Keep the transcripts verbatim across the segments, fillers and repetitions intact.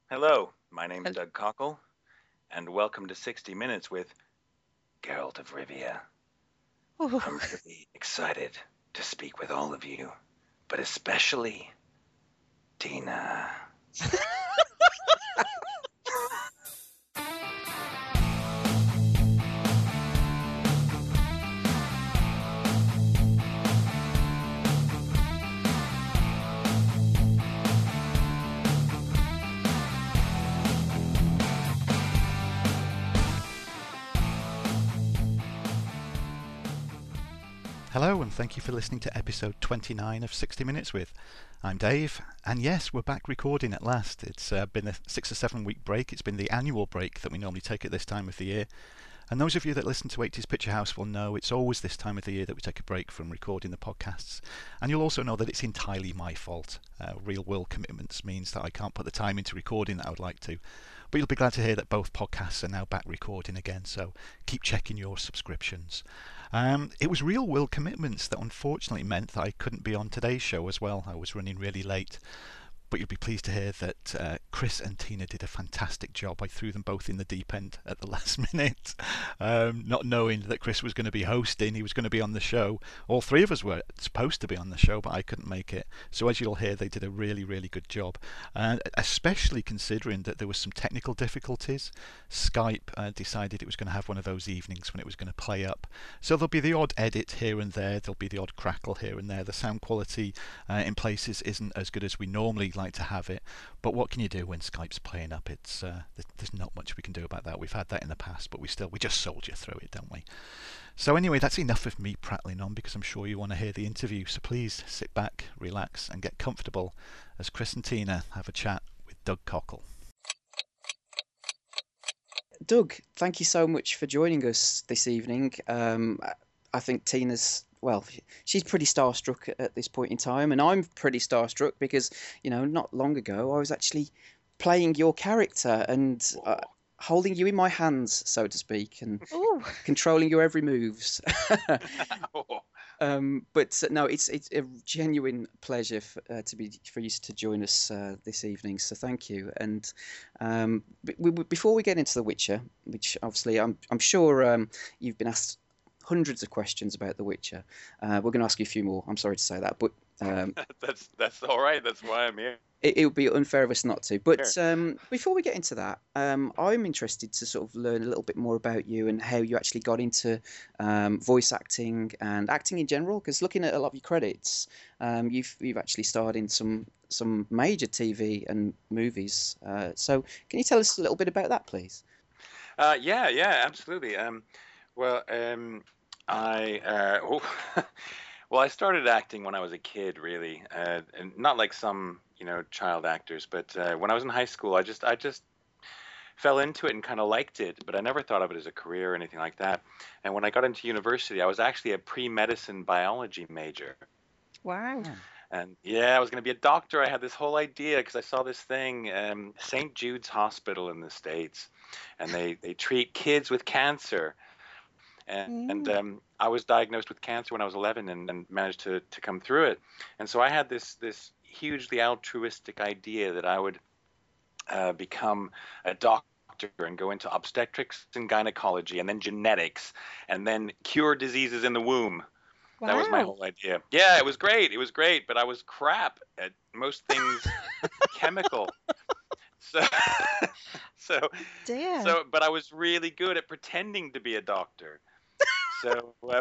Hello, my name's Hel- Doug Cockle, and welcome to sixty Minutes with Geralt of Rivia. Oh, I'm really excited to speak with all of you, but especially Tina. Hello, and thank you for listening to episode twenty-nine of sixty Minutes with. I'm Dave, and yes, we're back recording at last. It's uh, been a six or seven week break. It's been the annual break that we normally take at this time of the year. And those of you that listen to eighties Picture House will know it's always this time of the year that we take a break from recording the podcasts. And you'll also know that it's entirely my fault. Uh, real world commitments means that I can't put the time into recording that I would like to. But you'll be glad to hear that both podcasts are now back recording again, so keep checking your subscriptions. Um, it was real world commitments that unfortunately meant that I couldn't be on today's show as well. I was running really late. But you'll be pleased to hear that uh, Chris and Tina did a fantastic job. I threw them both in the deep end at the last minute, um, not knowing that Chris was going to be hosting. He was going to be on the show. All three of us were supposed to be on the show, but I couldn't make it. So as you'll hear, they did a really, really good job, uh, especially considering that there was some technical difficulties. Skype uh, decided it was going to have one of those evenings when it was going to play up. So there'll be the odd edit here and there. There'll be the odd crackle here and there. The sound quality uh, in places isn't as good as we normally like to have it, but what can you do when Skype's playing up? It's uh, there's not much we can do about that. We've had that in the past, but we still we just soldier through it, don't we? So anyway, that's enough of me prattling on because I'm sure you want to hear the interview. So please sit back, relax, and get comfortable as Chris and Tina have a chat with Doug Cockle. Doug, thank you so much for joining us this evening. Um, I think Tina's, well, she's pretty starstruck at this point in time, and I'm pretty starstruck because, you know, not long ago I was actually playing your character and uh, Whoa. holding you in my hands, so to speak, and Ooh, controlling your every moves. Um, but uh, no, it's it's a genuine pleasure f uh, to be for you to join us uh, this evening. So thank you. And um, b we, we- before we get into The Witcher, which obviously I'm I'm sure um, you've been asked hundreds of questions about The Witcher. Uh, we're going to ask you a few more. I'm sorry to say that, but um, that's that's all right. That's why I'm here. it, it would be unfair of us not to. But um, before we get into that, um, I'm interested to sort of learn a little bit more about you and how you actually got into um, voice acting and acting in general. Because looking at a lot of your credits, um, you've you've actually starred in some some major T V and movies. Uh, so can you tell us a little bit about that, please? Uh, yeah, yeah, absolutely. Um, well, um, I uh, oh, well, I started acting when I was a kid, really, uh, and not like some, you know, child actors, but uh, when I was in high school, I just I just fell into it and kind of liked it, but I never thought of it as a career or anything like that. And when I got into university, I was actually a pre-medicine biology major. wow. Oh, And yeah, I was going to be a doctor. I had this whole idea because I saw this thing, um, Saint Jude's Hospital in the States, and they they treat kids with cancer. And, and Mm. um, I was diagnosed with cancer when I was eleven, and, and managed to to come through it. And so I had this this hugely altruistic idea that I would uh, become a doctor and go into obstetrics and gynecology, and then genetics, and then cure diseases in the womb. That was my Wow. whole idea. Yeah, it was great. It was great, but I was crap at most things chemical. So, so, Dear. so, but I was really good at pretending to be a doctor. So, uh,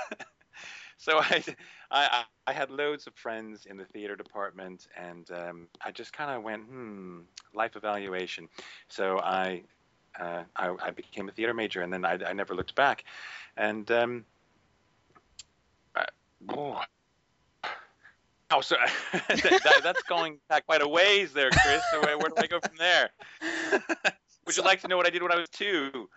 so I, I, I had loads of friends in the theater department, and um, I just kind of went, hmm, life evaluation. So I, uh, I, I became a theater major, and then I, I never looked back. And um, I, oh, Oh, so that, that's going back quite a ways there, Chris. So where, where do I go from there? Would you so like to know what I did when I was two?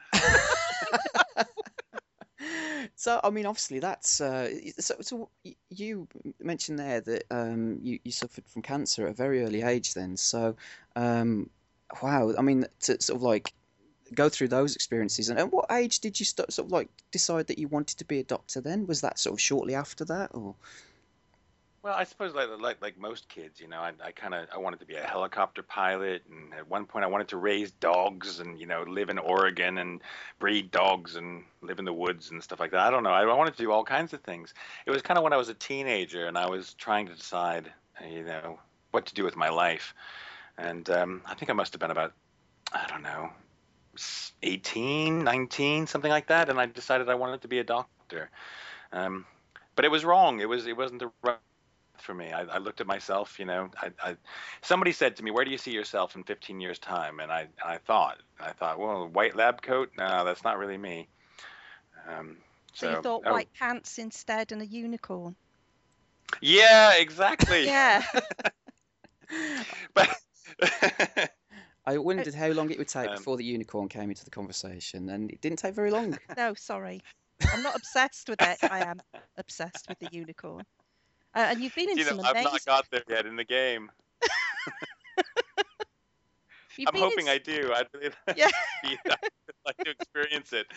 so I mean, obviously that's uh, so. So y- you mentioned there that um, you you suffered from cancer at a very early age. Then, so um, wow. I mean, to sort of like go through those experiences. And at what age did you start, sort of like decide that you wanted to be a doctor? Then was that sort of shortly after that, or? Well, I suppose like like like most kids, you know, I I kind of I wanted to be a helicopter pilot, and at one point I wanted to raise dogs and you know live in Oregon and breed dogs and live in the woods and stuff like that. I don't know. I, I wanted to do all kinds of things. It was kind of when I was a teenager and I was trying to decide, uh, you know, what to do with my life. And um, I think I must have been about I don't know, s- eighteen, nineteen, something like that, and I decided I wanted to be a doctor. Um, but it was wrong. It was it wasn't the right for me. I, I looked at myself, you know, I, I, somebody said to me, where do you see yourself in fifteen years time? And I, I thought, I thought, well, white lab coat? No, that's not really me. Um, So you so, thought oh, white pants instead and a unicorn? yeah, exactly. Yeah. But I wondered how long it would take Um, before the unicorn came into the conversation, and it didn't take very long. No, sorry. I'm not obsessed with it. I am obsessed with the unicorn. Uh, and you've been in you know, some I've amazing. not got there yet in the game. You've I'm been hoping in... I do. I'd really Yeah. I'd like to experience it.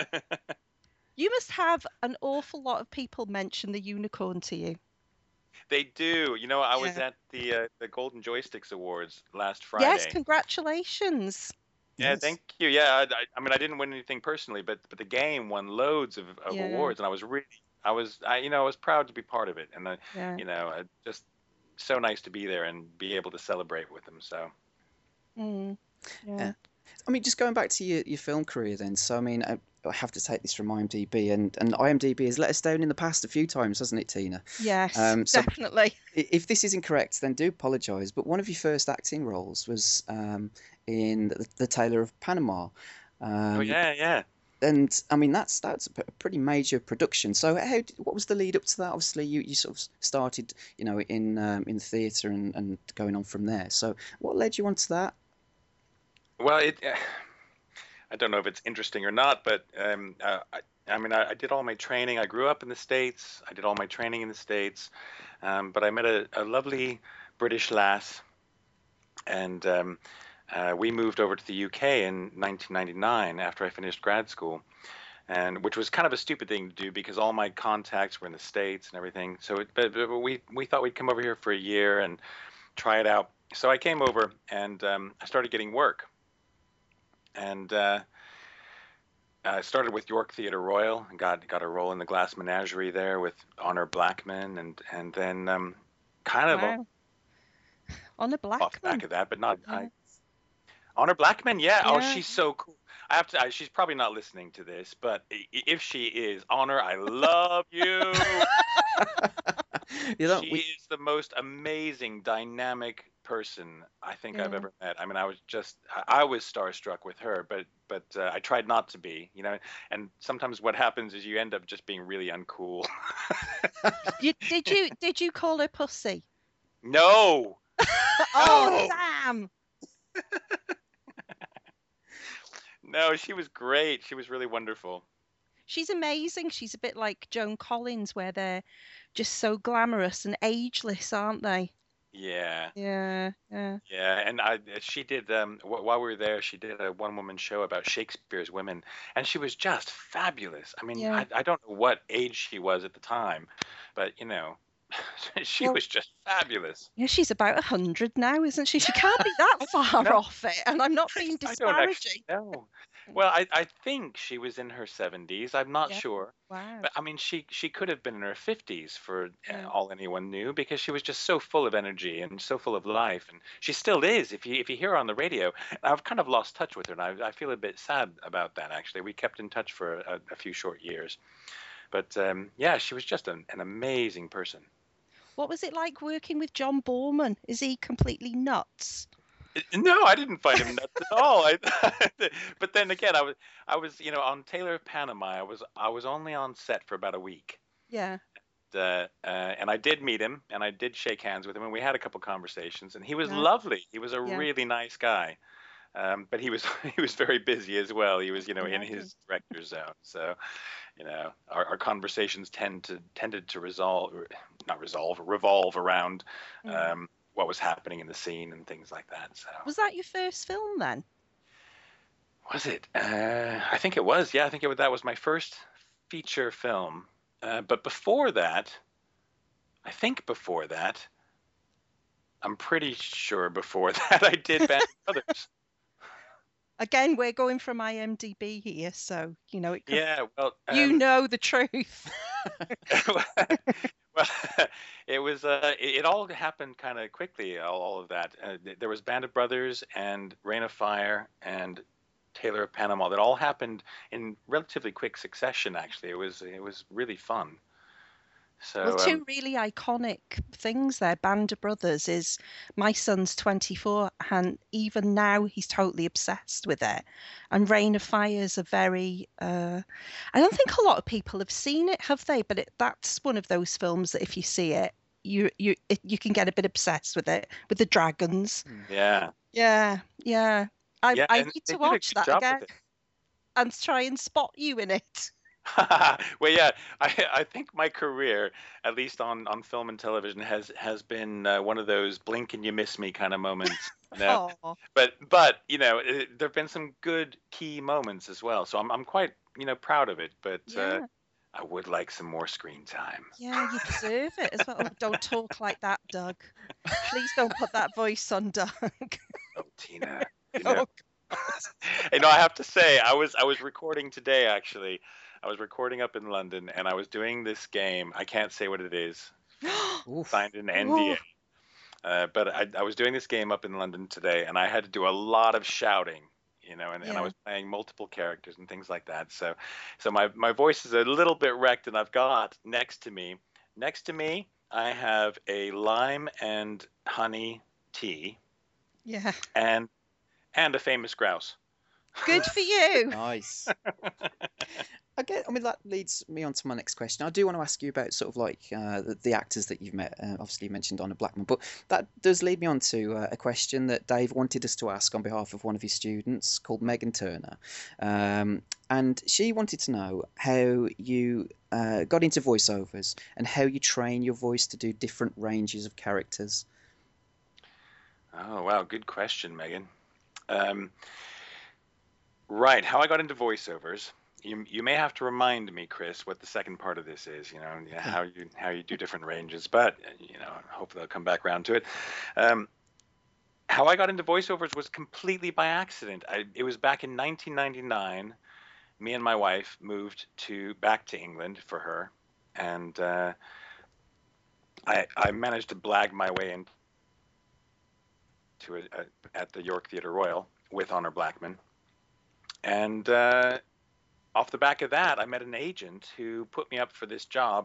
You must have an awful lot of people mention the unicorn to you. They do. You know, I was Yeah. at the uh, the Golden Joysticks Awards last Yes, Friday. congratulations. Yeah, Yes. thank you. Yeah, I, I I mean, I didn't win anything personally, but but the game won loads of, of Yeah. awards, and I was really, I was, I, you know, I was proud to be part of it, and I, Yeah. you know, I, just so nice to be there and be able to celebrate with them. So Mm. Yeah. Yeah. I mean, just going back to your, your film career then. So, I mean, I, I have to take this from IMDb, and, and IMDb has let us down in the past a few times, hasn't it, Tina? Yes, Um, so definitely. i- if this is incorrect, then do apologise. But one of your first acting roles was um, in the, the Tailor of Panama. oh Um, yeah, yeah. and I mean, that's that's a p- a pretty major production. So, how did, what was the lead up to that? Obviously, you, you sort of started, you know, in um, in theatre and, and going on from there. So, what led you onto that? Well, it, I don't know if it's interesting or not, but um, uh, I, I mean, I, I did all my training. I grew up in the States. I did all my training in the States, um, but I met a, a lovely British lass, and um, uh, we moved over to the U K in nineteen ninety-nine after I finished grad school, and which was kind of a stupid thing to do because all my contacts were in the States and everything. So, it, but, but we we thought we'd come over here for a year and try it out. So I came over and um, I started getting work, and uh, I started with York Theatre Royal and got got a role in the Glass Menagerie there with Honor Blackman, and and then um, kind of Wow. On a off the Blackman. back of that, but not Yeah. I, Honor Blackman. Yeah. Oh, Yeah. she's so cool. I have to. I, she's probably not listening to this, but i- i- if she is, Honor, I love you. You know, She we, is the most amazing, dynamic person I think I've Yeah. ever met. I mean, I was just, I I was starstruck with her, but but uh, I tried not to be, you know. And sometimes what happens is you end up just being really uncool. You, did you did you call her pussy? No, Oh, no, damn. no. She was great. She was really wonderful. She's amazing. She's a bit like Joan Collins, where they're just so glamorous and ageless, aren't they? Yeah. Yeah, yeah. Yeah, and I she did um wh- while we were there, she did a one woman show about Shakespeare's women, and she was just fabulous. I mean, Yeah. I I don't know what age she was at the time, but you know, she Well, was just fabulous. yeah, she's about a hundred now, isn't she? She can't be that far No, off it. And I'm not being I don't actually disparaging. know. Well, I I think she was in her seventies. I'm not Yeah. sure. Wow. But I mean, she she could have been in her fifties for uh, Yeah. all anyone knew because she was just so full of energy and so full of life, and she still is. If you if you hear her on the radio, I've kind of lost touch with her, and I I feel a bit sad about that actually. We kept in touch for a, a few short years, but um, yeah, she was just an, an amazing person. What was it like working with John Borman? Is he completely nuts? No, I didn't find him nuts at all. I, but then again, I was I was you know on Taylor of Panama. I was I was only on set for about a week. Yeah. Uh, uh, and I did meet him, and I did shake hands with him, and we had a couple conversations, and he was Right. lovely. He was a Yeah. really nice guy, um, but he was he was very busy as well. He was, you know, in Imagine. his director zone. So, you know, our, our conversations tend to tended to resolve, not resolve, revolve around Mm. um, what was happening in the scene and things like that. So, Was that your first film then? was it? Uh, I think it was. Yeah, I think it was, that was my first feature film. Uh, but before that, I think before that, I'm pretty sure before that I did Band of Brothers. Again, we're going from IMDb here, so you know it could. Yeah, well, You um, know the truth. well, it was uh, it, it all happened kind of quickly. All, all of that. Uh, th- there was Band of Brothers and Rain of Fire and Taylor of Panama. That all happened in relatively quick succession. Actually, it was it was really fun. Well, So two um, really iconic things there. Band of Brothers is my son's twenty-four, and even now he's totally obsessed with it. And Rain of Fire is a very, uh, I don't think a lot of people have seen it, have they? But it, that's one of those films that if you see it, you you it, you can get a bit obsessed with it, with the dragons. yeah, Yeah, yeah. I yeah, I and need they to did a watch good that job again with it. and try and spot you in it. Well, yeah, I I think my career, at least on on film and television, has has been uh, one of those blink and you miss me kind of moments. You know? Oh, But but you know, it, there've been some good key moments as well. So I'm I'm quite you know proud of it. But uh, yeah. I would like some more screen time. Yeah, you deserve it as well. Oh, don't talk like that, Doug. Please don't put that voice on Doug. Oh, Tina, you know, Oh, you know, I have to say, I was I was recording today actually. I was recording up in London, and I was doing this game. I can't say what it is. God. Oof. Signed an Oh, N D A. Uh, but I, I was doing this game up in London today, and I had to do a lot of shouting, you know, and, and I yeah. was playing multiple characters and things like that. So, so my my voice is a little bit wrecked, and I've got next to me, next to me, I have a lime and honey tea, Yeah. and and a famous grouse. Good for you. Nice. I get. I mean, that leads me on to my next question. I do want to ask you about sort of like uh, the, the actors that you've met. Uh, obviously, you mentioned Donna Blackman, but that does lead me on to uh, a question that Dave wanted us to ask on behalf of one of his students called Megan Turner, um, and she wanted to know how you uh, got into voiceovers and how you train your voice to do different ranges of characters. Oh wow, good question, Megan. Um, right, how I got into voiceovers. You, you may have to remind me, Chris, what the second part of this is. You know, yeah, how you how you do different ranges, but you know, hopefully I'll come back around to it. Um, how I got into voiceovers was completely by accident. I, it was back in nineteen ninety-nine. Me and my wife moved to back to England for her, and uh, I I managed to blag my way into a, a, at the York Theatre Royal with Honor Blackman, and uh, off the back of that, I met an agent who put me up for this job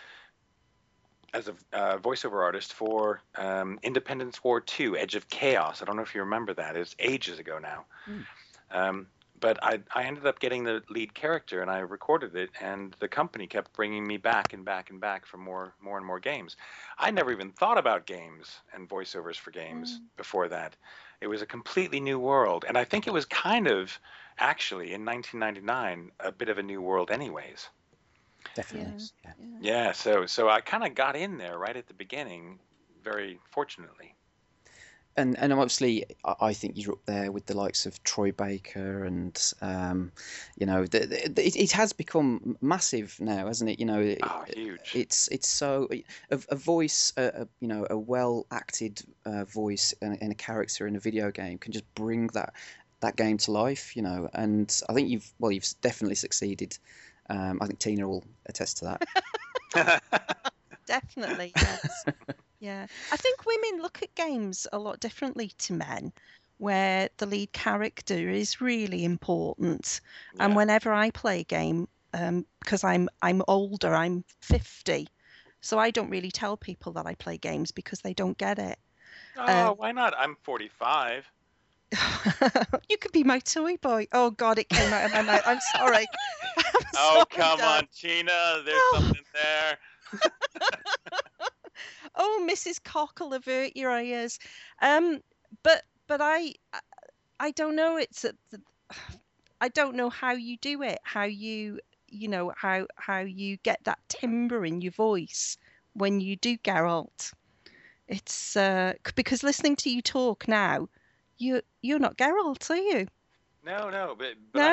as a uh, voiceover artist for um, Independence War two, Edge of Chaos. I don't know if you remember that. It's ages ago now. Mm. Um, but I, I ended up getting the lead character, and I recorded it, and the company kept bringing me back and back and back for more, more and more games. I never even thought about games and voiceovers for games Mm. before that. It was a completely new world, and I think it was kind of actually in nineteen ninety-nine a bit of a new world, anyways. Definitely. Yeah. Yeah. Yeah. Yeah, so so I kind of got in there right at the beginning, very fortunately. And and obviously, I I think you're up there with the likes of Troy Baker, and um, you know, the, the, it, it has become massive now, hasn't it? You know, it, Oh, huge. it's it's so a, a voice, a, a, you know, a well acted uh, voice and, and a character in a video game can just bring that that game to life, you know. And I think you've well, you've definitely succeeded. Um, I think Tina will attest to that. Definitely, yes. Yeah. I think women look at games a lot differently to men, where the lead character is really important. And Yeah. whenever I play a game, um, because I'm I'm older, I'm fifty, so I don't really tell people that I play games because they don't get it. Oh, Um, why not? I'm forty-five. you could be my toy boy. Oh God, it came out of my mouth. I'm sorry. I'm Oh, sorry, come Dad. on, Tina. There's Oh. something there. Oh, Missus Cockle, avert your ears. Um, but but I I- I don't know. It's a, the- I don't know how you do it. How you you know how how you get that timbre in your voice when you do Geralt. It's uh c- because listening to you talk now, you you're not Geralt, are you? No, no, but but I No. have to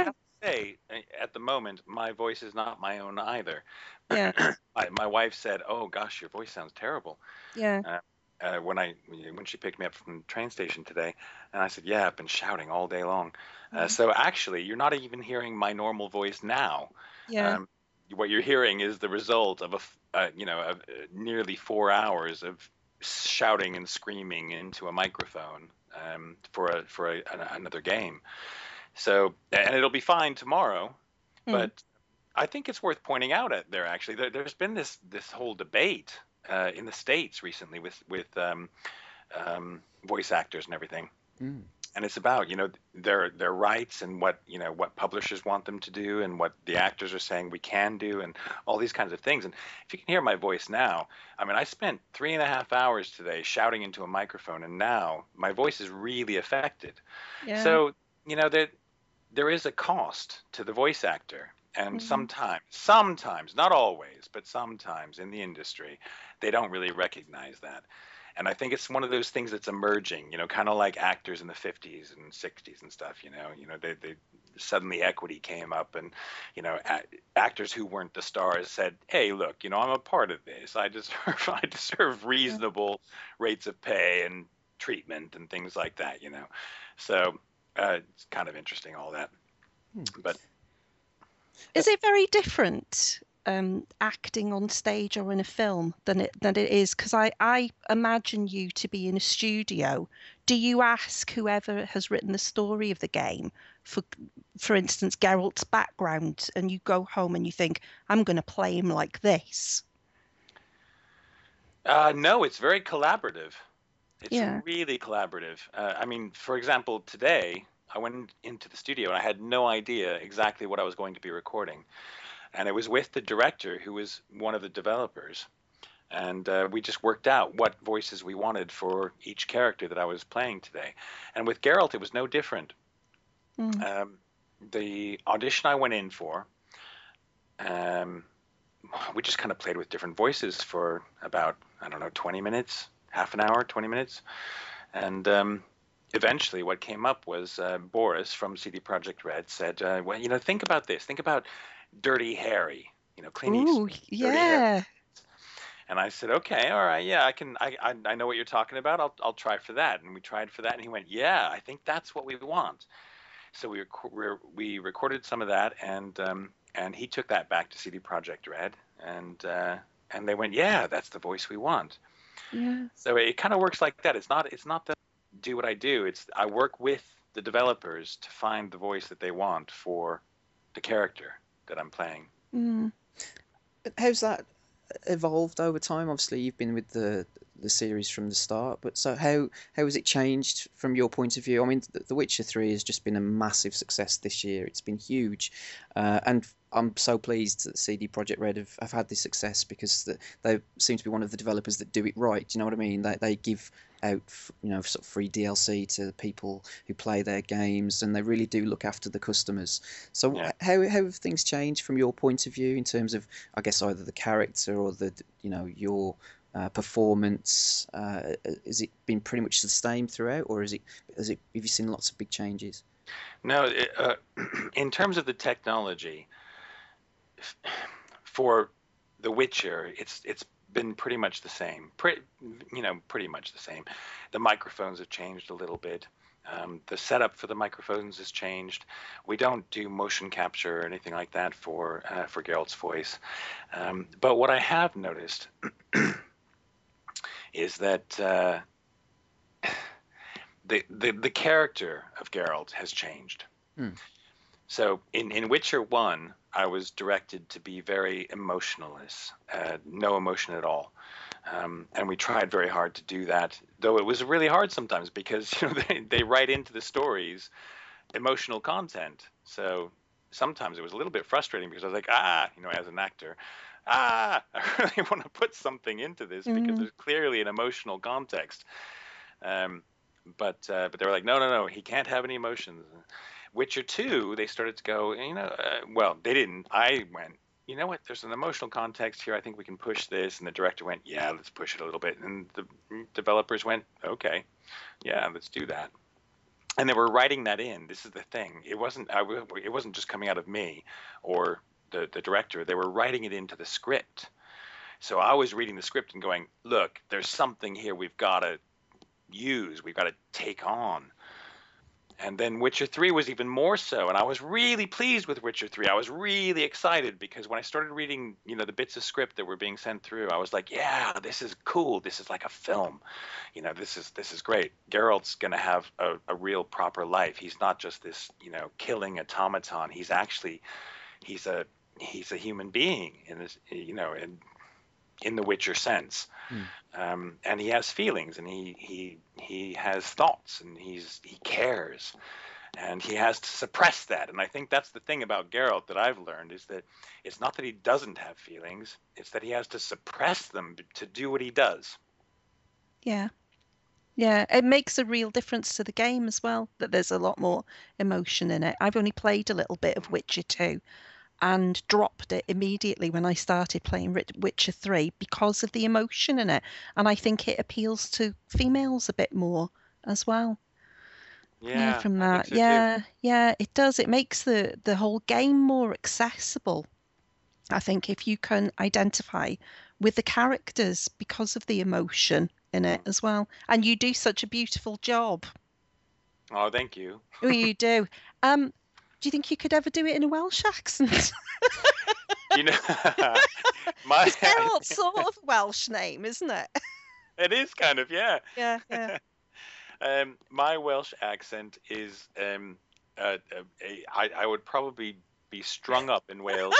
say, at the moment, my voice is not my own either. Yeah. I, my wife said, "Oh gosh, your voice sounds terrible." Yeah. Uh, uh, when I when she picked me up from the train station today, and I said, "Yeah, I've been shouting all day long." Uh, so actually, you're not even hearing my normal voice now. Yeah. Um, what you're hearing is the result of a f- uh, you know of uh, nearly four hours of shouting and screaming into a microphone um, for a for a, an, another game. So and it'll be fine tomorrow, Mm. but I think it's worth pointing out at there actually there, there's been this this whole debate uh, in the States recently with with um, um, voice actors and everything, Mm. and it's about you know their their rights and what you know what publishers want them to do and what the actors are saying we can do and all these kinds of things. And if you can hear my voice now, I mean I spent three and a half hours today shouting into a microphone, and now my voice is really affected. Yeah. So you know there there is a cost to the voice actor. And Mm. sometimes, sometimes, not always, but sometimes in the industry, they don't really recognize that. And I think it's one of those things that's emerging, you know, kind of like actors in the fifties and sixties and stuff, you know, you know, they, they suddenly equity came up and, you know, a- actors who weren't the stars said, "Hey, look, you know, I'm a part of this. I deserve, I deserve Yeah. reasonable rates of pay and treatment and things like that, you know." So uh, it's kind of interesting, all that. Hmm. But Is it very different um, acting on stage or in a film than it than it is? Because I I imagine you to be in a studio. Do you ask whoever has written the story of the game for, for instance, Geralt's background, and you go home and you think, I'm going to play him like this? uh, no, it's very collaborative. It's Yeah. really collaborative. Uh, I mean, for example, today I went into the studio and I had no idea exactly what I was going to be recording. And it was with the director who was one of the developers. And uh, we just worked out what voices we wanted for each character that I was playing today. And with Geralt, it was no different. Mm. Um, the audition I went in for, um, we just kind of played with different voices for about, I don't know, twenty minutes, half an hour, twenty minutes. And um, eventually, what came up was uh, Boris from C D Projekt Red said, uh, "Well, you know, think about this. Think about Dirty Harry. You know, Clint Ooh, Eastwood, Dirty Harry." yeah. And I said, "Okay, all right, yeah, I can. I, I I know what you're talking about. I'll I'll try for that." And we tried for that, and he went, "Yeah, I think that's what we want." So we rec- we recorded some of that, and um, and he took that back to C D Projekt Red, and uh, and they went, "Yeah, that's the voice we want." Yeah. So it kind of works like that. It's not it's not that I do what I do. It's I work with the developers to find the voice that they want for the character that I'm playing. Mm. How's that evolved over time? Obviously, you've been with the the series from the start, but so how how has it changed from your point of view? I mean, The, the Witcher three has just been a massive success this year. It's been huge, uh, and I'm so pleased that C D Projekt Red have, have had this success because the, they seem to be one of the developers that do it right. Do you know what I mean? They they give out you know sort of free D L C to people who play their games, and they really do look after the customers. So Yeah. how how have things changed from your point of view in terms of, I guess, either the character or the you know your uh, performance? Uh, has it been pretty much the same throughout, or is it has it have you seen lots of big changes? No, it, uh, in terms of the technology for The Witcher, it's it's been pretty much the same. Pretty, you know, pretty much the same. The microphones have changed a little bit. Um, the setup for the microphones has changed. We don't do motion capture or anything like that for uh, for Geralt's voice. Um, but what I have noticed is that uh, the, the the character of Geralt has changed. Hmm. So in, in Witcher one, I was directed to be very emotionless, uh, no emotion at all. Um, and we tried very hard to do that, though it was really hard sometimes because you know they, they write into the stories emotional content. So sometimes it was a little bit frustrating because I was like, ah, you know, as an actor, ah, I really want to put something into this because Mm. there's clearly an emotional context. Um, but uh, but they were like, no, no, no, he can't have any emotions. Witcher two, they started to go, you know, uh, well, they didn't. I went, you know what? There's an emotional context here. I think we can push this. And the director went, yeah, let's push it a little bit. And the developers went, okay, yeah, let's do that. and they were writing that in. This is the thing. It wasn't I, it wasn't just coming out of me or the the director. They were writing it into the script. So I was reading the script and going, look, there's something here we've got to use, we've got to take on. And then Witcher three was even more so, and I was really pleased with Witcher three. I was really excited because when I started reading, you know, the bits of script that were being sent through, I was like, yeah, this is cool. This is like a film. You know, this is this is great. Geralt's going to have a, a real proper life. He's not just this, you know, killing automaton. He's actually he's a he's a human being in this, you know, and in the Witcher sense. Mm. Um, and he has feelings, and he, he, he has thoughts, and he's, he cares, and he has to suppress that. And I think that's the thing about Geralt that I've learned, is that it's not that he doesn't have feelings, it's that he has to suppress them to do what he does. Yeah. Yeah, it makes a real difference to the game as well, that there's a lot more emotion in it. I've only played a little bit of Witcher two, and dropped it immediately when I started playing Witcher three because of the emotion in it. And I think it appeals to females a bit more as well. Yeah, yeah from that. So yeah, too. yeah, it does. It makes the, the whole game more accessible. I think if you can identify with the characters because of the emotion in it as well. And you do such a beautiful job. Oh, thank you. Oh, you do. Um, Do you think you could ever do it in a Welsh accent? You know, my Geralt's sort of Welsh name, isn't it? It is kind of, yeah. Yeah, yeah. um, my Welsh accent is, um, uh, uh, a, I, I would probably be strung up in Wales.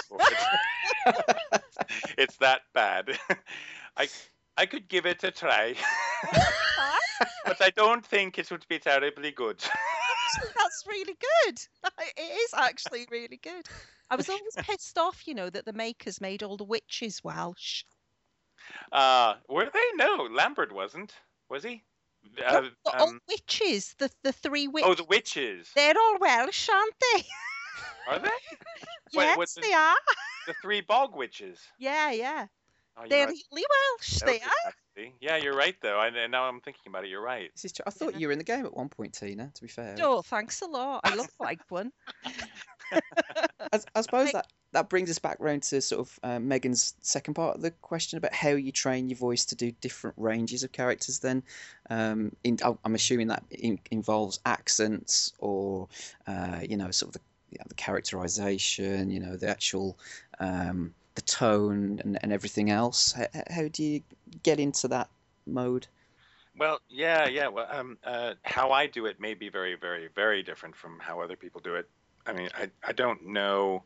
It's that bad. I I could give it a try, but I don't think it would be terribly good. That's really good. It is actually really good. I was always pissed off, you know, that the makers made all the witches Welsh. Uh, were they? No, Lambert wasn't. Was he? Uh, no, the um, all witches, the the three witches. Oh, the witches. They're all Welsh, aren't they? Are they? Yes, Wait, the, they are. The three bog witches. Yeah, yeah. Oh, They're right. really Welsh, they are. Yeah, you're right, though. I, now I'm thinking about it, you're right. This is true. I thought yeah. you were in the game at one point, Tina, to be fair. Oh, thanks a lot. I look like one. I, I suppose that, that brings us back round to sort of uh, Megan's second part of the question about how you train your voice to do different ranges of characters then. Um, in, I'm assuming that in, involves accents or, uh, you know, sort of the, you know, the characterization, you know, the actual... Um, the tone and, and everything else. How, how do you get into that mode? Well, yeah, yeah. Well, um, uh, how I do it may be very, very, very different from how other people do it. I mean, I, I don't know.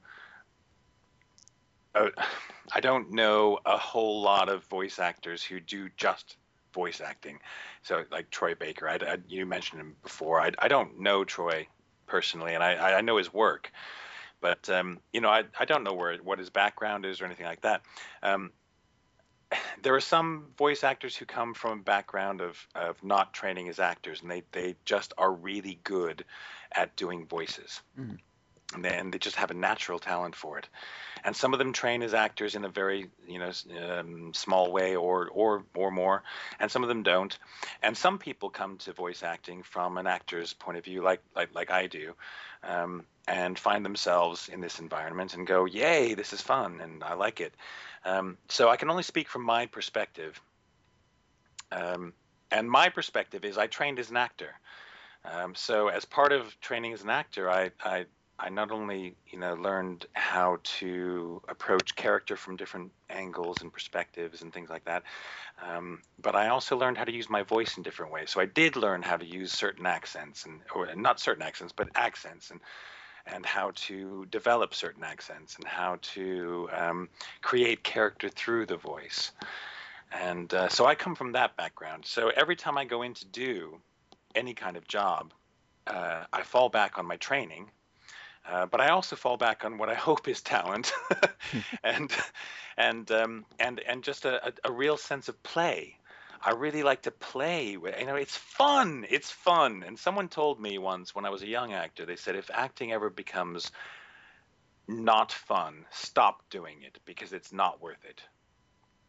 Uh, I don't know a whole lot of voice actors who do just voice acting. So, like Troy Baker, I, I, you mentioned him before. I, I don't know Troy personally, and I, I know his work. But, um, you know, I, I don't know where what his background is or anything like that. Um, there are some voice actors who come from a background of, of not training as actors, and they, they just are really good at doing voices. Mm. And, they, and they just have a natural talent for it. And some of them train as actors in a very, you know, um, small way or, or, or more, and some of them don't. And some people come to voice acting from an actor's point of view, like like, like I do. Um, and find themselves in this environment and go, yay, this is fun, and I like it. Um, so I can only speak from my perspective. Um, and my perspective is I trained as an actor. Um, so as part of training as an actor, I, I, I not only, you know, learned how to approach character from different angles and perspectives and things like that, um, but I also learned how to use my voice in different ways. So I did learn how to use certain accents, and or not certain accents, but accents, and and how to develop certain accents and how to um, create character through the voice. And uh, so I come from that background. So every time I go in to do any kind of job, uh, I fall back on my training, uh, but I also fall back on what I hope is talent and and um, and and just a, a real sense of play. I really like to play with, you know, it's fun. It's fun. And someone told me once when I was a young actor, they said, if acting ever becomes not fun, stop doing it because it's not worth it.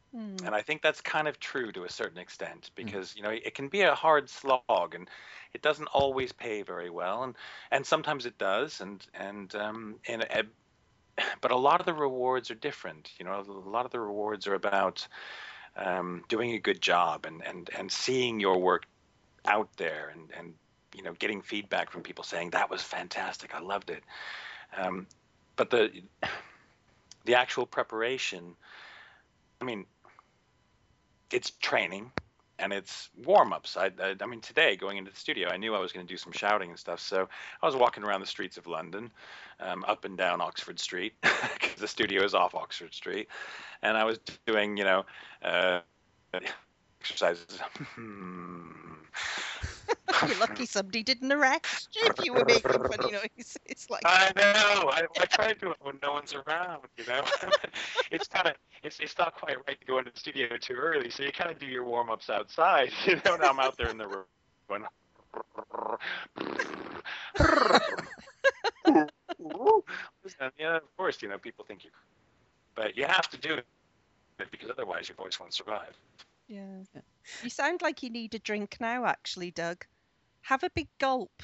Mm. And I think that's kind of true to a certain extent because, you know, it can be a hard slog and it doesn't always pay very well. And, and sometimes it does. And, and, um, and, uh, but a lot of the rewards are different. You know, a lot of the rewards are about um, doing a good job and, and, and seeing your work out there and, and, you know, getting feedback from people saying that was fantastic. I loved it. Um, but the, the actual preparation, I mean, it's training and it's warm-ups. I, I, I mean, today going into the studio, I knew I was going to do some shouting and stuff. So I was walking around the streets of London, um, up and down Oxford Street, because the studio is off Oxford Street. And I was doing, you know, uh, exercises. You're lucky somebody didn't arrest you if you were making funny noises. It's like I know. I, I try to do it when no one's around. You know, it's kind of it's it's not quite right to go into the studio too early, so you kind of do your warm ups outside. You know, now I'm out there in the room going. Yeah, of course, you know, people think you, but you have to do it because otherwise your voice won't survive. yeah. You sound like you need a drink now, actually, Doug. Have a big gulp.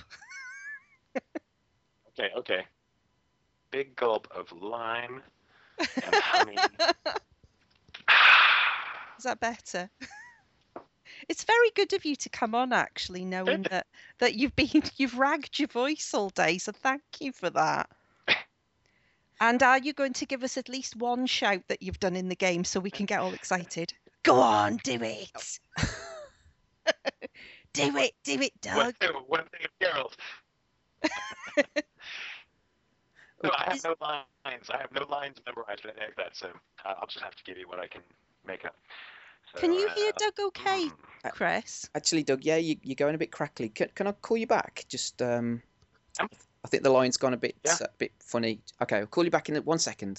Okay, okay. Big gulp of lime and honey. Is that better? It's very good of you to come on, actually, knowing that that you've been you've ragged your voice all day. So thank you for that. And are you going to give us at least one shout that you've done in the game so we can get all excited? Go on, do it. do it, do it, Doug. One, one thing of Carol's. No, I have no lines. I have no lines memorized or anything like that, so I'll just have to give you what I can make up. So, Can you uh, hear Doug okay, mm. Chris? Actually, Doug, yeah, you, you're going a bit crackly. Can, can I call you back? Just, um, Um, I think the line's gone a bit, Yeah. a bit funny. Okay, I'll call you back in one second.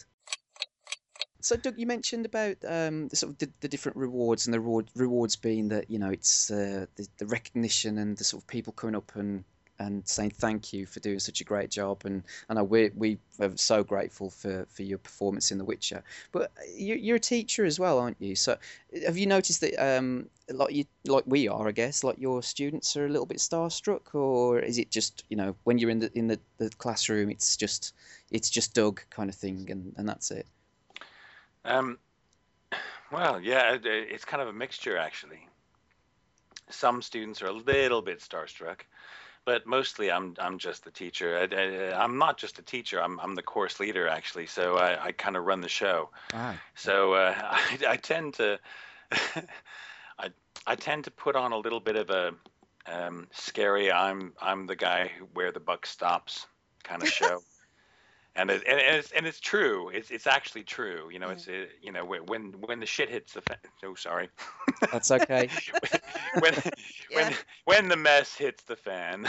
So, Doug, you mentioned about um, the sort of the, the different rewards, and the reward, rewards being that, you know, it's uh, the, the recognition and the sort of people coming up and, and saying thank you for doing such a great job. And I know we we are so grateful for, for your performance in The Witcher. But you, you're a teacher as well, aren't you? So have you noticed that, um, like you, like we are, I guess, like your students are a little bit starstruck, or is it just, you know, when you're in the in the, the classroom, it's just it's just Doug kind of thing, and, and that's it? Um, well, yeah, it, it's kind of a mixture, actually. Some students are a little bit starstruck, but mostly I'm I'm just the teacher. I, I, I'm not just a teacher. I'm I'm the course leader, actually. So I, I kind of run the show. Ah, So uh, I, I tend to I I tend to put on a little bit of a um, scary. I'm I'm the guy who, where the buck stops kind of show. And it, and it's and it's true. It's it's actually true. You know, it's uh you know when when the shit hits the fan. Oh, sorry. that's okay. when Yeah. when when the mess hits the fan,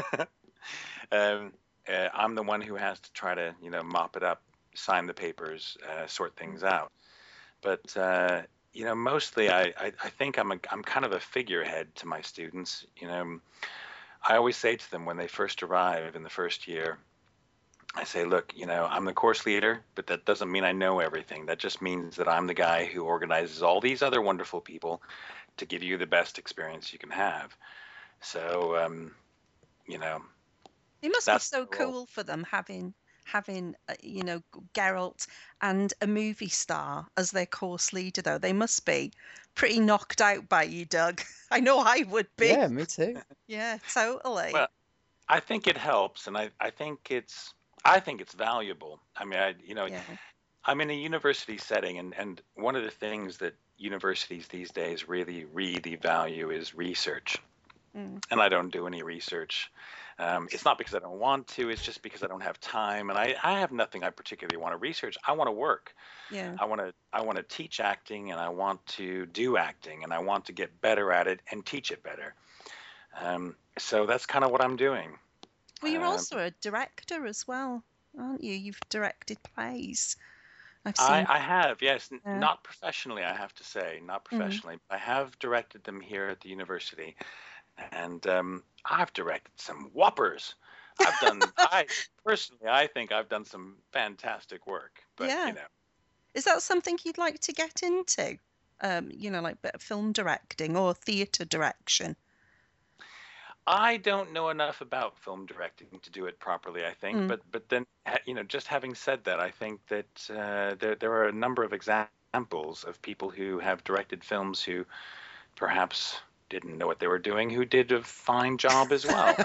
um, uh, I'm the one who has to try to you know mop it up, sign the papers, uh, sort things out. But uh, you know, mostly I, I I think I'm a I'm kind of a figurehead to my students. You know, I always say to them when they first arrive in the first year. I say, look, you know, I'm the course leader, but that doesn't mean I know everything. That just means that I'm the guy who organizes all these other wonderful people to give you the best experience you can have. So, um, you know, It must be that's so the role. cool for them having having uh, you know Geralt and a movie star as their course leader. Though they must be pretty knocked out by you, Doug. I know I would be. Yeah, me too. Yeah, totally. Well, I think it helps, and I, I think it's I think it's valuable. I mean, I you know, Yeah. I'm in a university setting, and, and one of the things that universities these days really, really value is research. Mm. And I don't do any research. Um, it's not because I don't want to, it's just because I don't have time. And I, I have nothing I particularly want to research. I want to work. Yeah. I want to I want to teach acting, and I want to do acting, and I want to get better at it and teach it better. Um, so that's kind of what I'm doing. Well, you're Um, also a director as well, aren't you? You've directed plays. I've I, seen. I have, yes, n- Yeah. not professionally, I have to say, not Mm. professionally. But I have directed them here at the university, and um, I've directed some whoppers. I've done, I personally, I think I've done some fantastic work. But Yeah. you know, Is that something you'd like to get into? um, you know, like bit of film directing or theatre direction? I don't know enough about film directing to do it properly, I think. Mm. But but then, ha- you know, just having said that, I think that uh, there there are a number of examples of people who have directed films who perhaps didn't know what they were doing, who did a fine job as well.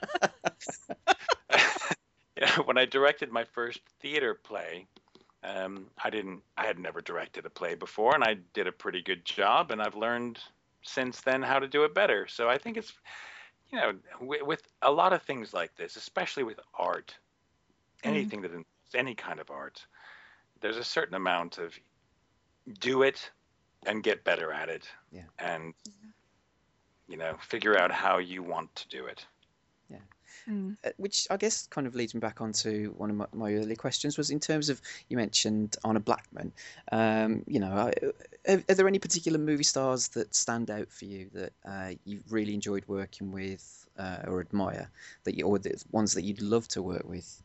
You know, when I directed my first theater play, um, I didn't, I had never directed a play before, and I did a pretty good job, and I've learned since then how to do it better. So I think it's, you know, with, with a lot of things like this, especially with art, Mm. anything that involves any kind of art, there's a certain amount of do it and get better at it, Yeah. and you know, figure out how you want to do it. Mm. Uh, Which I guess kind of leads me back onto one of my, my early questions was in terms of you mentioned Anna Blackman. Um, you know, I- are, are there any particular movie stars that stand out for you that uh, you've really enjoyed working with uh, or admire that you, or the ones that you'd love to work with?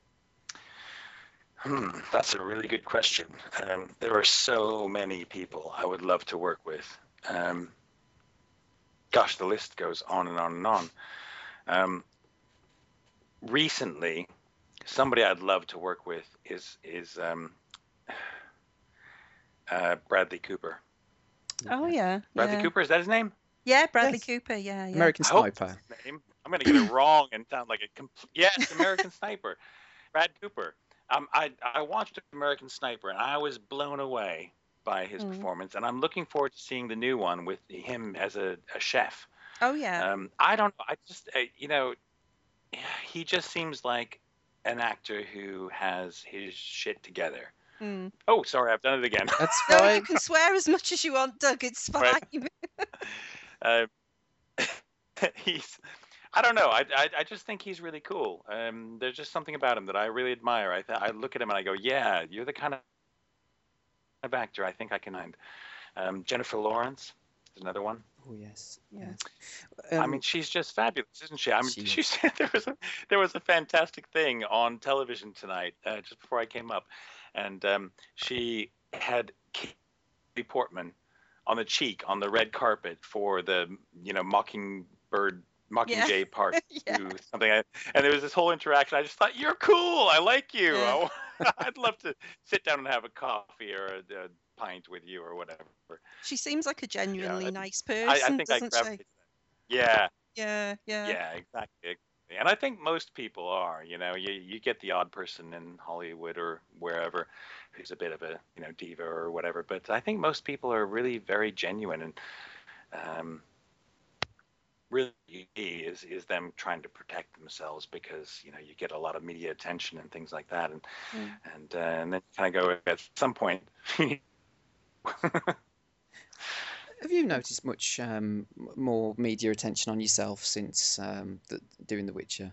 Hmm, that's a really good question. Um, there are so many people I would love to work with. Um, gosh, the list goes on and on and on. Um, recently, somebody I'd love to work with is is um, uh, Bradley Cooper. Oh yeah, Bradley yeah, Cooper, is that his name? yeah. Bradley Yes. Cooper. Yeah, yeah. American I hope Sniper. that's his name. I'm going to get it wrong and sound like a complete. Yes, American Sniper. Brad Cooper. Um, I I watched American Sniper and I was blown away by his Mm. performance, and I'm looking forward to seeing the new one with him as a, a chef. Oh yeah. Um, I don't. I just uh, you know, he just seems like an actor who has his shit together. Mm. Oh, sorry, I've done it again. That's No, you fine. can swear as much as you want, Doug. It's fine. Right. uh, he's. I don't know. I, I I just think he's really cool. Um, there's just something about him that I really admire. I th- I look at him and I go, yeah, you're the kind of actor I think I can find. Um, Jennifer Lawrence is another one. Oh yes. Yeah. Um, I mean, she's just fabulous, isn't she? I mean, she she is. said there was a there was a fantastic thing on television tonight, uh, just before I came up, and um, she had Katie Portman on the cheek on the red carpet for the you know Mockingbird Mockingjay part Yeah. to something, I, and there was this whole interaction. I just thought, you're cool. I like you. Yeah. I, I'd love to sit down and have a coffee or a, a pint with you or whatever. She seems like a genuinely I- nice person, I, I think I doesn't gravitate she? to that. Yeah. Yeah, yeah. Yeah, exactly. exactly. And I think most people are, you know, you, you get the odd person in Hollywood or wherever who's a bit of a, you know, diva or whatever. But I think most people are really very genuine, and um, really is is them trying to protect themselves because, you know, you get a lot of media attention and things like that. And Mm. and, uh, and then kind of go at some point. Have you noticed much um, m- more media attention on yourself since um, the, doing The Witcher?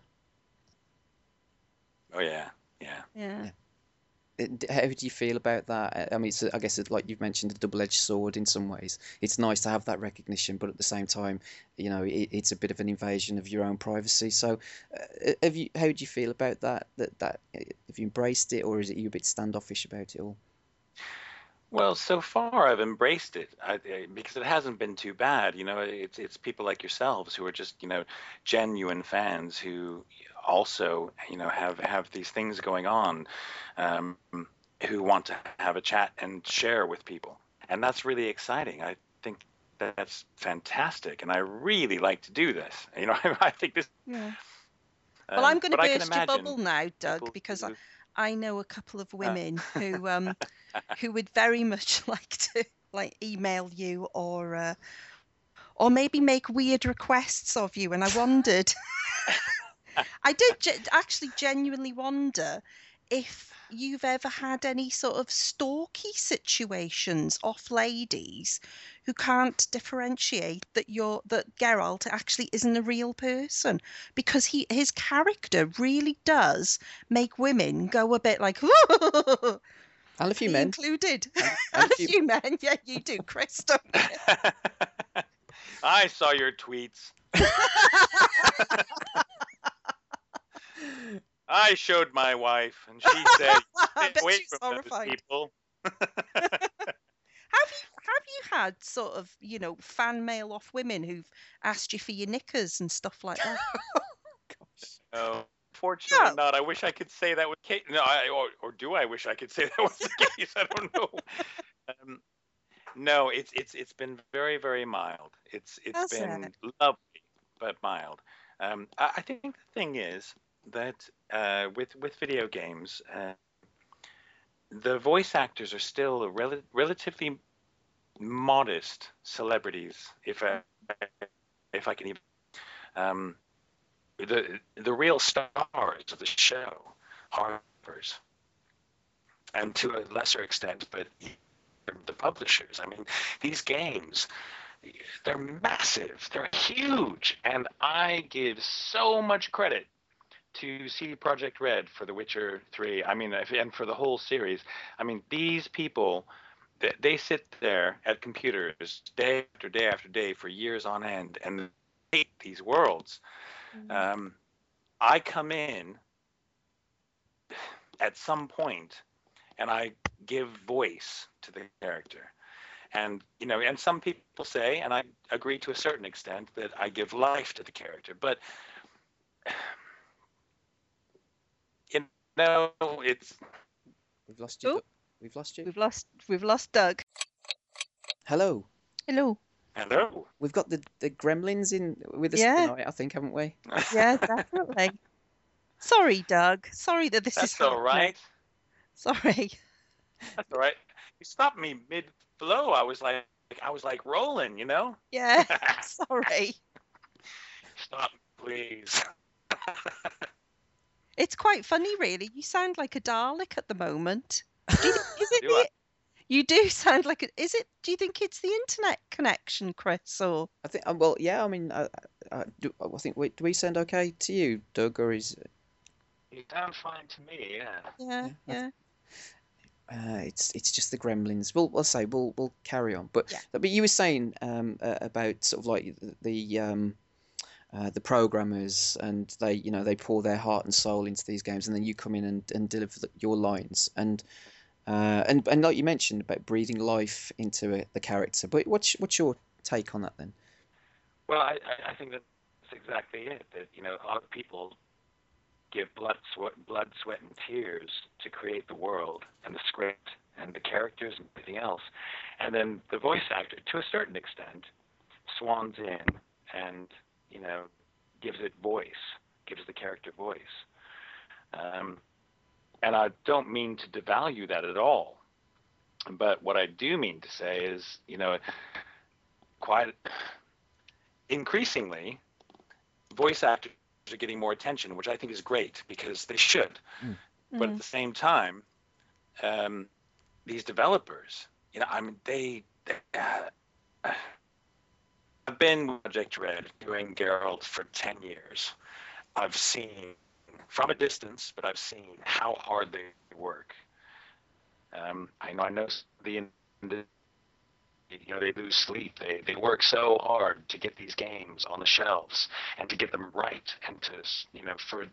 Oh, yeah. Yeah. Yeah. It- d- How do you feel about that? I mean, it's, a- I guess, it's like you've mentioned, a double-edged sword in some ways. It's nice to have that recognition, but at the same time, you know, it, it's a bit of an invasion of your own privacy. So, uh, have you? How do you feel about that? That that have you embraced it, or is it you a bit standoffish about it all? Well, so far I've embraced it I, I- because it hasn't been too bad. You know, it's it's people like yourselves who are just, you know, genuine fans who also, you know, have have these things going on, um, who want to have a chat and share with people, and that's really exciting. I think that's fantastic, and I really like to do this. You know, I think this. Yeah. Um, Well, I'm going to but I can burst your imagine bubble now, Doug, people because I, who- I know a couple of women who um who would very much like to like email you or uh, or maybe make weird requests of you, and I wondered. I did ge- actually genuinely wonder if you've ever had any sort of stalky situations off ladies who can't differentiate that you're that Geralt actually isn't a real person, because he his character really does make women go a bit like And a few me men. included. And, And and a few men, yeah, you do, Chris, don't you? I saw your tweets. I showed my wife, and she said, I "Stay bet away she's from those horrified. people." Have you have you had sort of, you know, fan mail off women who've asked you for your knickers and stuff like that? Gosh. No, fortunately No. not. I wish I could say that was the case. No, I, or, or do I wish I could say that was the case? I don't know. Um, no, it's it's it's been very very mild. It's it's Has been it? lovely but mild. Um, I, I think the thing is that uh, with with video games, uh, the voice actors are still rel- relatively modest celebrities, if I if I can even. Um, the the real stars of the show are developers, and to a lesser extent, but the publishers. I mean, these games, they're massive, they're huge, and I give so much credit to C D Projekt Red for The Witcher three. I mean, and for the whole series. I mean, these people, they, they sit there at computers day after day after day for years on end and create these worlds. Mm. Um, I come in at some point and I give voice to the character. And, you know, and some people say, and I agree to a certain extent, that I give life to the character. But, you know, it's. We've lost you. Oh. Doug. We've lost you. We've lost we've lost Doug. Hello. Hello. Hello. We've got the, the gremlins in with us Yeah. tonight, I think, haven't we? Yeah, definitely. Sorry, Doug. Sorry that this is That's all happening. right. Sorry. That's all right. You stopped me mid flow. I was like, I was like rolling, you know. Yeah. Sorry. Stop, please. It's quite funny, really. You sound like a Dalek at the moment. Do you think, is it Do the, I? you do sound like a, is it? Do you think it's the internet connection, Chris? Or I think. uh, Well, yeah. I mean, I, I, do, I think. Wait, do we sound okay to you, Doug, or is? You sound fine to me, yeah. yeah, Yeah, I yeah. Uh, it's it's just the gremlins. We'll we'll say we'll we'll carry on. But Yeah. but you were saying um uh, about sort of like the, the um uh, the programmers, and they you know they pour their heart and soul into these games, and then you come in and, and deliver the, your lines, and uh and and like you mentioned about breathing life into it, the character. But what's what's your take on that then? Well, I, I I think that's exactly it. That, you know, a lot of people give blood, sweat, blood, sweat, and tears to create the world and the script and the characters and everything else, and then the voice actor, to a certain extent, swans in and, you know, gives it voice, gives the character voice. Um, and I don't mean to devalue that at all, but what I do mean to say is, you know, quite increasingly, voice actors are getting more attention, which I think is great because they should. Mm. But at the same time, um, these developers, you know, I mean, they, they uh, I've been with Project Red doing Geralt for ten years. I've seen from a distance, but I've seen how hard they work. Um, I know, I know the, the you know, they lose sleep. They they work so hard to get these games on the shelves and to get them right, and to, you know, for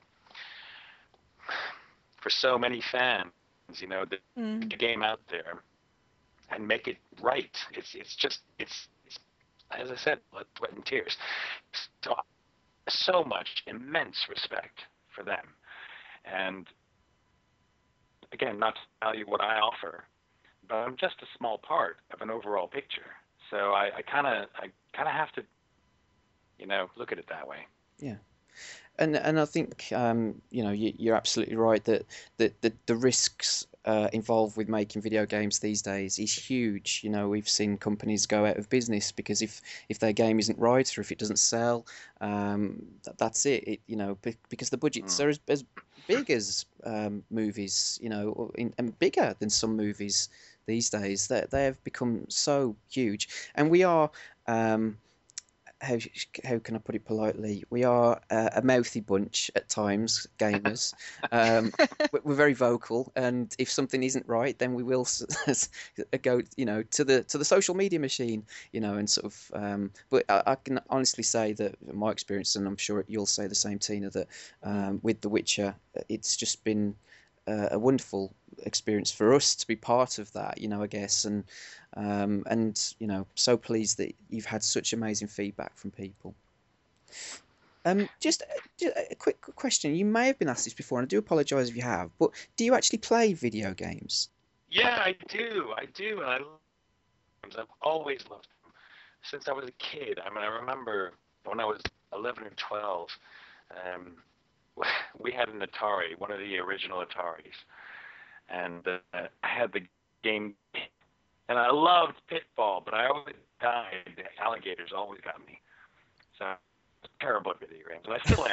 for so many fans, you know, the, Mm. the game out there and make it right. It's it's just it's, it's as I said, blood, sweat, and tears. So so much immense respect for them, and again, not to tell you what I offer, but I'm just a small part of an overall picture. So I kind of, I kind of have to, you know, look at it that way. Yeah. And and I think um, you know you, you're absolutely right that the the, the risks uh, involved with making video games these days is huge. You know, we've seen companies go out of business because if if their game isn't right or if it doesn't sell, um, that, that's it. It you know be, because the budgets Mm. are as, as big as um, movies, you know, or in, and bigger than some movies these days. They they have become so huge, and we are. Um, how how can I put it politely? We are uh, a mouthy bunch at times, gamers. Um, we- we're very vocal, and if something isn't right, then we will s- s- go, you know, to the to the social media machine, you know, and sort of. Um, but I, I can honestly say that in my experience, and I'm sure you'll say the same, Tina, that um, with The Witcher, it's just been a, a wonderful experience for us to be part of that, you know, I guess, and um, and you know, so pleased that you've had such amazing feedback from people. Um, just, just a quick question. You may have been asked this before, and I do apologise if you have, but do you actually play video games? Yeah, I do. I do. And I love games. I've always loved them since I was a kid. I mean, I remember when I was eleven or twelve, um, we had an Atari, one of the original Ataris, and uh, I had the game, and I loved Pitfall, but I always died. The alligators always got me. So I was terrible at video games, and I still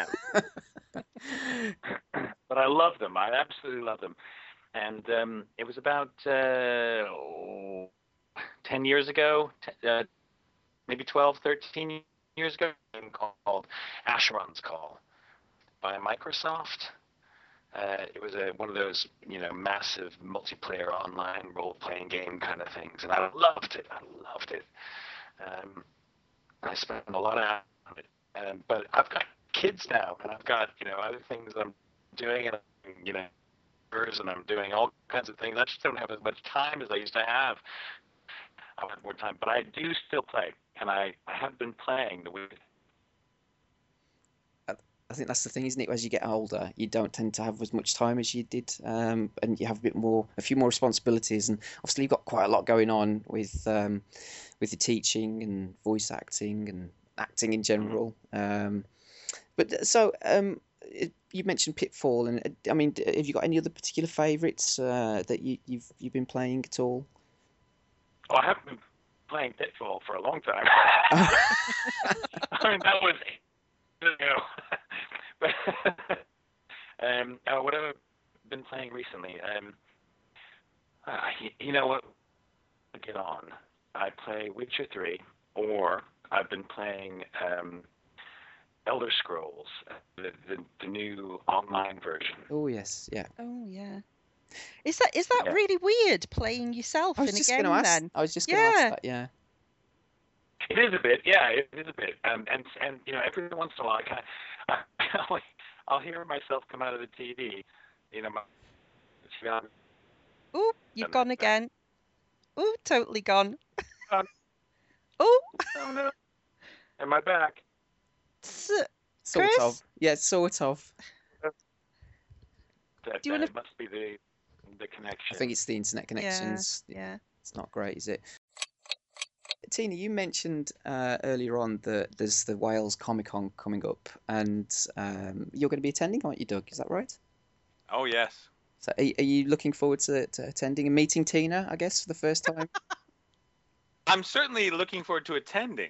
am. But I love them. I absolutely love them. And um, it was about uh, oh, ten years ago, t- uh, maybe twelve, thirteen years ago, a game called Asheron's Call by Microsoft. Uh, it was a, one of those, you know, massive multiplayer online role-playing game kind of things, and I loved it. I loved it. Um, I spent a lot of hours on it. Um, but I've got kids now, and I've got, you know, other things I'm doing, and you know, and I'm doing all kinds of things. I just don't have as much time as I used to have. I have more time, but I do still play, and I, I have been playing the week. I think that's the thing, isn't it? As you get older, you don't tend to have as much time as you did, um, and you have a bit more, a few more responsibilities. And obviously, you've got quite a lot going on with um, with the teaching and voice acting and acting in general. Um, but so um, it, you mentioned Pitfall, and I mean, have you got any other particular favourites uh, that you, you've you've been playing at all? Oh, I haven't been playing Pitfall for a long time. I mean, that was, you know. But um, uh, what have I been playing recently? Um, uh, you, you know what? Get on. I play Witcher three, or I've been playing um, Elder Scrolls, the, the the new online version. Oh yes, yeah. Oh yeah. Is that is that Yeah. really weird playing yourself I was in a just game going to ask. then? I was just going to Yeah. ask that. Yeah. It is a bit, yeah, it is a bit, um, and and you know, every once in a while, I kind of, I'll, I'll hear myself come out of the T V, you know, my, Oh, you've gone again. Oh, totally gone. Um, Oh, oh no, am I back? s- Sort Chris? of. Yeah, sort of. That, Do you uh, wanna- it must be the the connection. I think it's the internet connections. yeah. It's not great, is it? Tina, you mentioned uh, earlier on that there's the Wales Comic Con coming up, and um, you're going to be attending, aren't you, Doug? Is that right? Oh yes. So, are, are you looking forward to, to attending and meeting Tina, I guess, for the first time? I'm certainly looking forward to attending.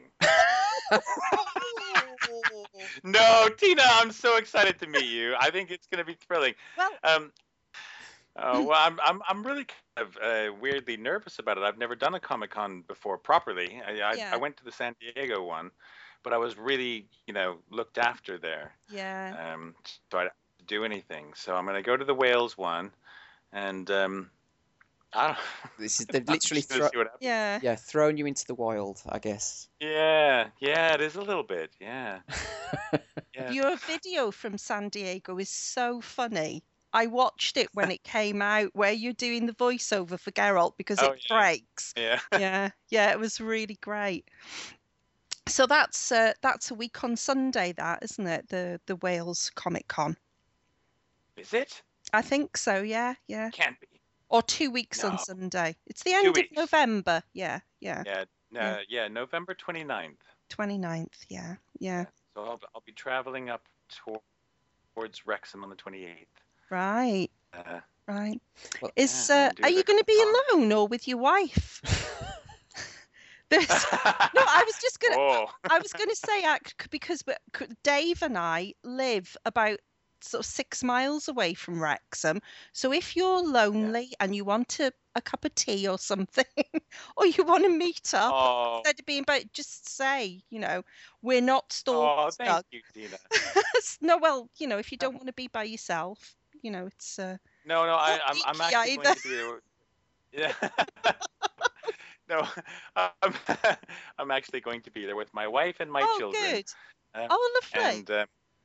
No, Tina, I'm so excited to meet you. I think it's going to be thrilling. Well, Um, oh, well, I'm I'm I'm really kind of uh, weirdly nervous about it. I've never done a Comic Con before properly. I, I Yeah. I went to the San Diego one, but I was really, you know, looked after there. yeah. Um, so I didn't have to do anything. So I'm going to go to the Wales one, and um, I don't. This is they've I'm literally just gonna thro- see what happens. Yeah. yeah thrown you into the wild, I guess. Yeah, yeah, it is a little bit. Yeah, yeah. Your video from San Diego is so funny. I watched it when it came out, where you're doing the voiceover for Geralt because Oh, it yeah. breaks. Yeah. Yeah, yeah, it was really great. So that's uh, that's a week on Sunday, that isn't it? The the Wales Comic Con. Is it? I think so. Yeah, yeah. Can't be. Or two weeks No. on Sunday. It's the end of weeks. November. Yeah, yeah. Yeah, no, Yeah. yeah, November twenty-ninth. twenty-ninth. Yeah, yeah. So I'll, I'll be traveling up tor- towards Wrexham on the twenty-eighth. Right, Uh, right. Well, Is yeah, uh, and do are you the going to be con. alone or with your wife? There's, no, I was just gonna. Oh, I was going to say, act because we- c- Dave and I live about sort of six miles away from Wrexham. So if you're lonely and you want a, a cup of tea or something, or you want to meet up, oh, instead of being about, just say, you know, we're not oh, stalkers. thank Doug. you, Tina. No, well, you know, if you don't want to be by yourself, you know, it's. Uh, No, no, I, Not I'm, I'm geeky actually either. going to be there. Yeah. No, I'm, I'm actually going to be there with my wife and my oh, children. good. Uh, Oh, lovely. And um,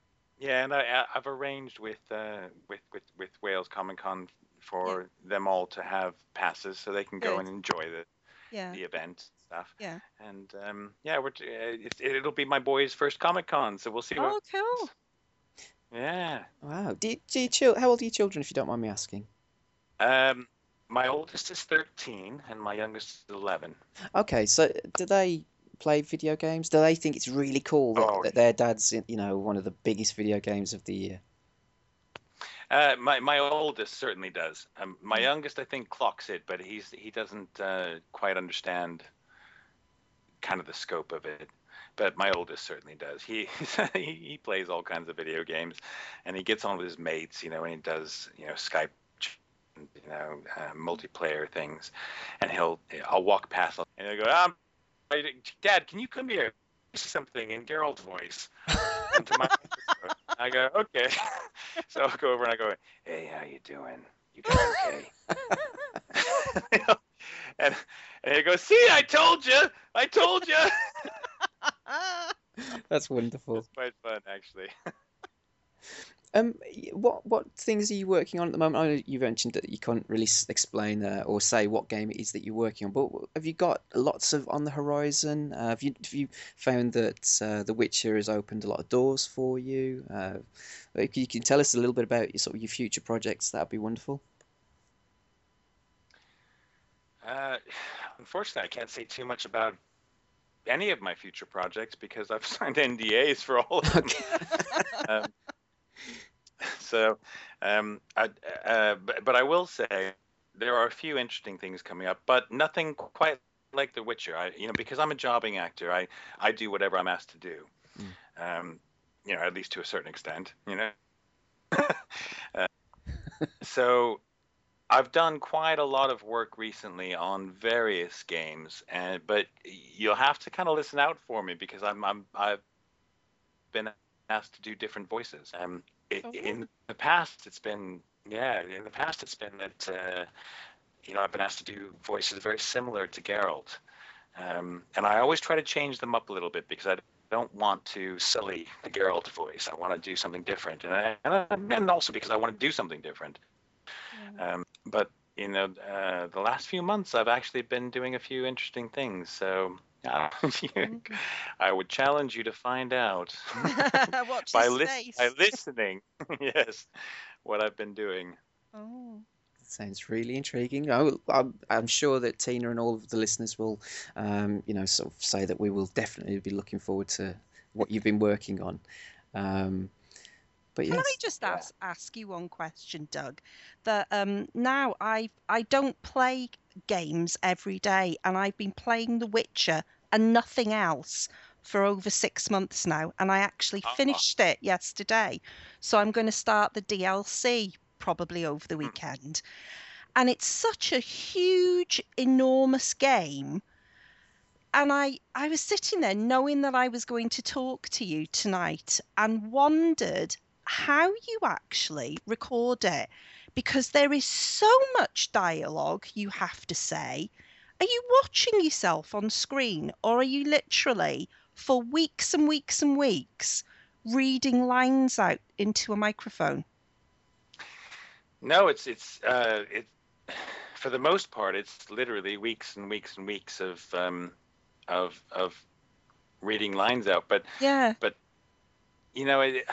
Yeah, and I, I- I've arranged with uh, with with with Wales Comic Con Yeah. for them all to have passes so they can go Good. and enjoy the Yeah. the event stuff. Yeah. And um, yeah, we're t- uh, it's, it'll be my boy's first Comic Con, so we'll see what. Oh, cool. Yeah. Wow. Do you, do you chil- How old are your children, if you don't mind me asking? Um, my oldest is thirteen and my youngest is eleven. Okay, so do they play video games? Do they think it's really cool that, Oh, that their dad's, you know, one of the biggest video games of the year? uh, my my oldest certainly does. Um, my Mm. youngest, I think, clocks it, but he's he doesn't uh, quite understand kind of the scope of it. But my oldest certainly does. He he he plays all kinds of video games, and he gets on with his mates, you know, and he does, you know, Skype, you know, uh, multiplayer things, and he'll I'll walk past and he'll go, um, Dad, can you come here? Say something in Geralt's voice into my microphone. I go, okay. So I'll go over and I go, hey, how you doing? You guys okay? You know, and and he goes, see, I told you, I told you. That's wonderful. It's quite fun, actually. Um, y- what what things are you working on at the moment? I know you mentioned that you can't really s- explain uh, or say what game it is that you're working on, but w- have you got lots of on the horizon? Uh, have you have you found that uh, The Witcher has opened a lot of doors for you? Uh, if you can tell us a little bit about your sort of your future projects, that'd be wonderful. Uh, unfortunately, I can't say too much about any of my future projects because I've signed N D As for all of them. Okay. um, so, um, I, uh, but, but I will say there are a few interesting things coming up, but nothing quite like The Witcher. I, you know, because I'm a jobbing actor, I, I do whatever I'm asked to do. Mm. Um, you know, at least to a certain extent. You know, uh, so I've done quite a lot of work recently on various games, and but you'll have to kind of listen out for me because I'm I'm I've been asked to do different voices. Um, it, Oh. in the past, it's been yeah, in the past it's been that uh, you know I've been asked to do voices very similar to Geralt, um, and I always try to change them up a little bit because I don't want to sully the Geralt voice. I want to do something different, and I, and, I, and also because I want to do something different. Yeah. Um, but you know, uh, the last few months I've actually been doing a few interesting things. So uh, Mm. I would challenge you to find out Watch by his lis- face. by listening, yes, what I've been doing. Oh. Sounds really intriguing. I will, I'm, I'm sure that Tina and all of the listeners will, um, you know, sort of say that we will definitely be looking forward to what you've been working on. Um, but Can I yes, just Yeah. ask ask you one question, Doug? That um now I I don't play games every day, and I've been playing The Witcher and nothing else for over six months now, and I actually Ah. finished it yesterday. So I'm going to start the D L C probably over the Hmm. weekend. And it's such a huge, enormous game. And I, I was sitting there knowing that I was going to talk to you tonight and wondered how you actually record it because there is so much dialogue you have to say. Are you watching yourself on screen or are you literally for weeks and weeks and weeks reading lines out into a microphone? No, it's it's uh, it for the most part it's literally weeks and weeks and weeks of um, of of reading lines out. But Yeah. but you know it.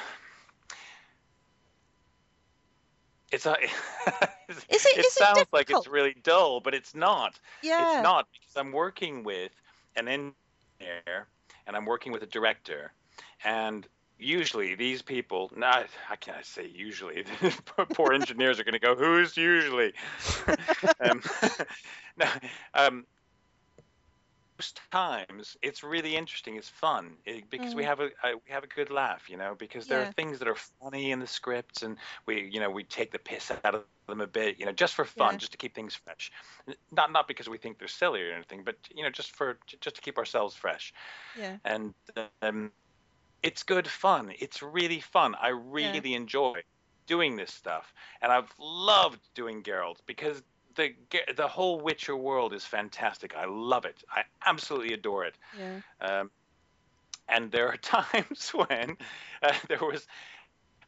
It's a, Is it it is it sounds like difficult? it's really dull, but it's not. It's Yeah. not because I'm working with an engineer and I'm working with a director, and usually these people, not I can't say usually. Poor engineers are going to go, who's usually? um, no, um, most times it's really interesting. It's fun it, because we Mm. have a, a we have a good laugh, you know. Because there Yeah. are things that are funny in the scripts, and we you know we take the piss out of them a bit, you know, just for fun, Yeah. just to keep things fresh. N- Not not because we think they're silly or anything, but you know, just for j- just to keep ourselves fresh. Yeah. And um, it's good fun. It's really fun. I Yeah. really enjoy doing this stuff, and I've loved doing Geralt because the Ge- the whole Witcher world is fantastic. I love it. I absolutely adore it. Yeah. Um, and there are times when uh, there was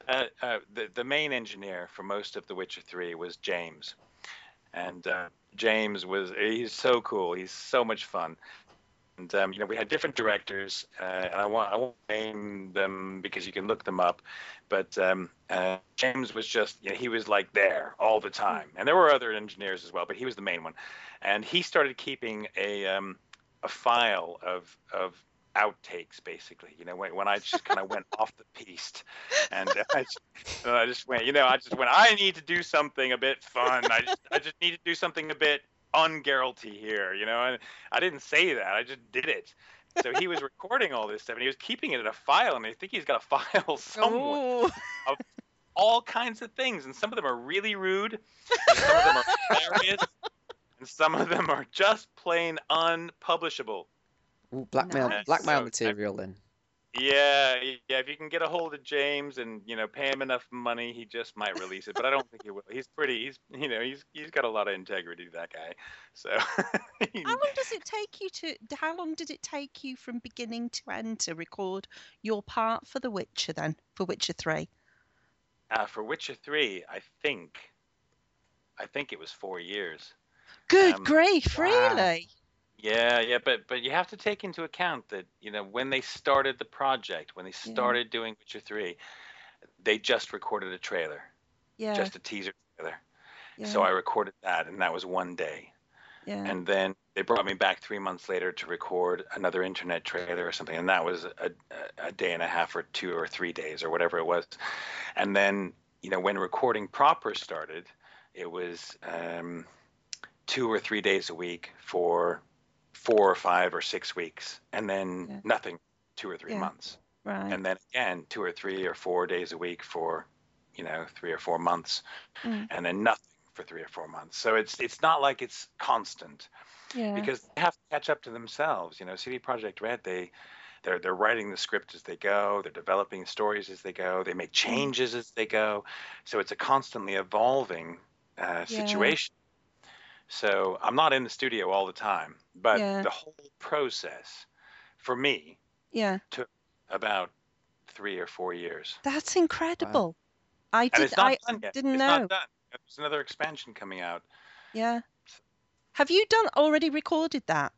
uh, uh, the the main engineer for most of The Witcher three was James, and uh, James was he's so cool. He's so much fun. And um, you know, we had different directors, uh, and I want I won't name them because you can look them up. But um, uh, James was just, you know, he was like there all the time, and there were other engineers as well, but he was the main one. And he started keeping a um, a file of of outtakes, basically. You know, when, when I just kind of went off the piste, and I just, and I just went, you know, I just went, I need to do something a bit fun. I just I just need to do something a bit un-Geralty here, you know, and I didn't say that. I just did it. So he was recording all this stuff, and he was keeping it in a file, and I think he's got a file somewhere Ooh. of all kinds of things, and some of them are really rude, and some of them are hilarious, and some of them are just plain unpublishable. Ooh, blackmail, Nice. blackmail So, material then. Yeah, yeah. If you can get a hold of James and, you know, pay him enough money, he just might release it. But I don't think he will. He's pretty. He's you know he's he's got a lot of integrity, that guy. So. How long does it take you to? How long did it take you from beginning to end to record your part for The Witcher then, for Witcher three? Uh, for Witcher three, I think, I think it was four years. Good Um, grief, wow. really? Yeah, yeah, but but you have to take into account that, you know, when they started the project, when they Yeah. started doing Witcher three, they just recorded a trailer, Yeah, just a teaser trailer. yeah, So I recorded that, and that was one day. yeah. And then they brought me back three months later to record another internet trailer or something, and that was a, a day and a half or two or three days or whatever it was. And then, you know, when recording proper started, it was um, two or three days a week for four or five or six weeks, and then Yeah. nothing two or three Yeah. months, Right. and then again two or three or four days a week for, you know, three or four months, Mm. and then nothing for three or four months. So it's it's not like it's constant, Yeah. because they have to catch up to themselves. You know, C D Projekt Red, they they're they're writing the script as they go, they're developing stories as they go, they make changes as they go. So it's a constantly evolving uh, Yeah. situation. So I'm not in the studio all the time, but Yeah. the whole process for me Yeah. took about three or four years. That's incredible. I And did. it's not I done yet. didn't It's know. not done. There's another expansion coming out. Yeah. Have you done already recorded that?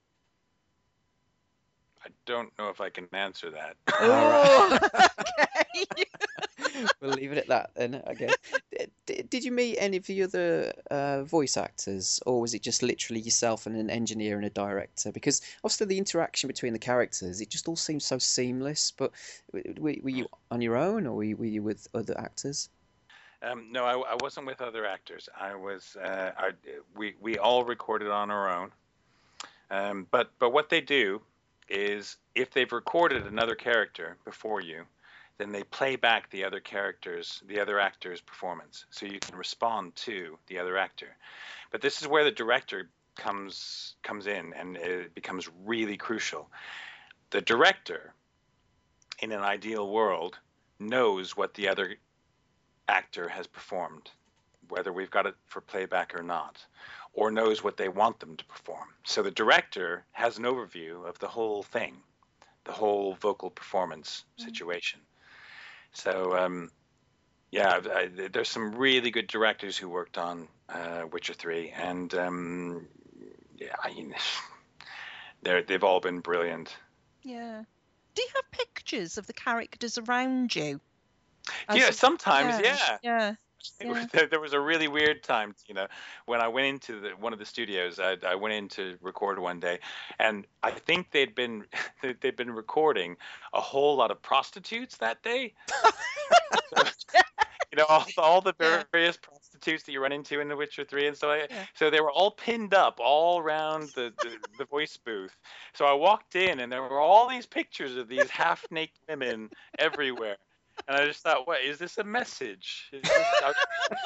I don't know if I can answer that. Oh, okay. We'll leave it at that then, I guess. D- d- Did you meet any of the other uh, voice actors, or was it just literally yourself and an engineer and a director? Because obviously the interaction between the characters, it just all seems so seamless. But w- w- were you on your own, or were you, were you with other actors? Um, no, I, I wasn't with other actors. I was. Uh, I, we we all recorded on our own. Um, but but what they do is, if they've recorded another character before you, then they play back the other characters, the other actor's performance, so you can respond to the other actor. But this is where the director comes comes in, and it becomes really crucial. The director, in an ideal world, knows what the other actor has performed, whether we've got it for playback or not, or knows what they want them to perform. So the director has an overview of the whole thing, the whole vocal performance situation. So, um, yeah, I, there's some really good directors who worked on uh, Witcher three, and um, yeah, I mean, they're, they've all been brilliant. Yeah. Do you have pictures of the characters around you? As Yeah, you- sometimes, yeah. Yeah. Yeah. There, there was a really weird time, you know, when I went into the, one of the studios. I, I went in to record one day, and I think they'd been they'd been recording a whole lot of prostitutes that day. You know, all, all the Yeah. various prostitutes that you run into in The Witcher three, and so I, Yeah. so they were all pinned up all around the, the, the voice booth. So I walked in, and there were all these pictures of these half naked women everywhere. And I just thought, what, is this a message? Is this, I,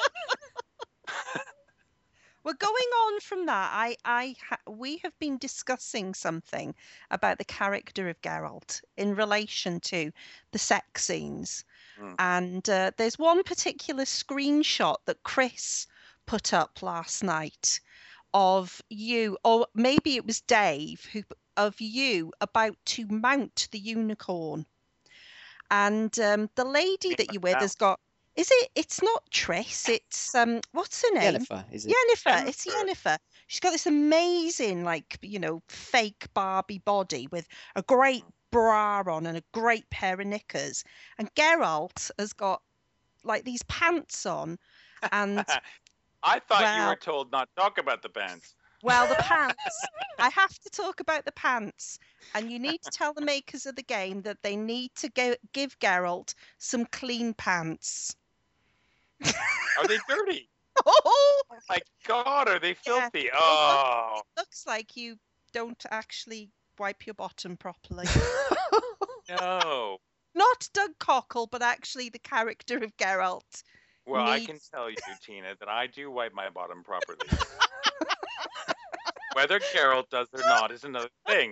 Well, going on from that, I, I, ha- we have been discussing something about the character of Geralt in relation to the sex scenes, Mm. and uh, there's one particular screenshot that Chris put up last night of you, or maybe it was Dave, who of you about to mount the unicorn, and um, the lady that you're with has got Is it? It's not Triss. It's um. What's her name? Yennefer, is it? Yennefer. It's Yennefer. Yennefer. She's got this amazing, like, you know, fake Barbie body with a great bra on and a great pair of knickers. And Geralt has got like these pants on, and I thought you well, were told not to talk about the pants. well, the pants. I have to talk about the pants, and you need to tell the makers of the game that they need to go give Geralt some clean pants. Are they dirty? Oh, Oh my God, are they Yeah, filthy? it Oh, looks, it looks like you don't actually wipe your bottom properly. no. Not Doug Cockle, but actually the character of Geralt Well, I can needs. tell you, Tina, that I do wipe my bottom properly. Whether Geralt does or not is another thing.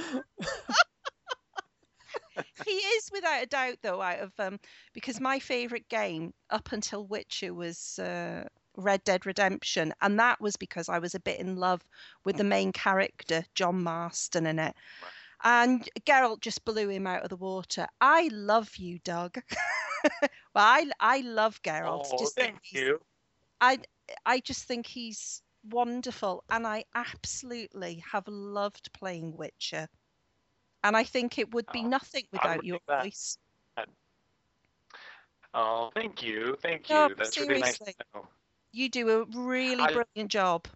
He is without a doubt, though, out of um, because my favourite game up until Witcher was uh, Red Dead Redemption, and that was because I was a bit in love with the main character, John Marston, in it. And Geralt just blew him out of the water. I love you, Doug. Well, I I love Geralt. Oh, Just thank think he's, you. I I just think he's wonderful, and I absolutely have loved playing Witcher. And I think it would be Oh, nothing I without like your that. voice. Oh, thank you, thank No, you. That's really nice to seriously, know. you do a really I brilliant job.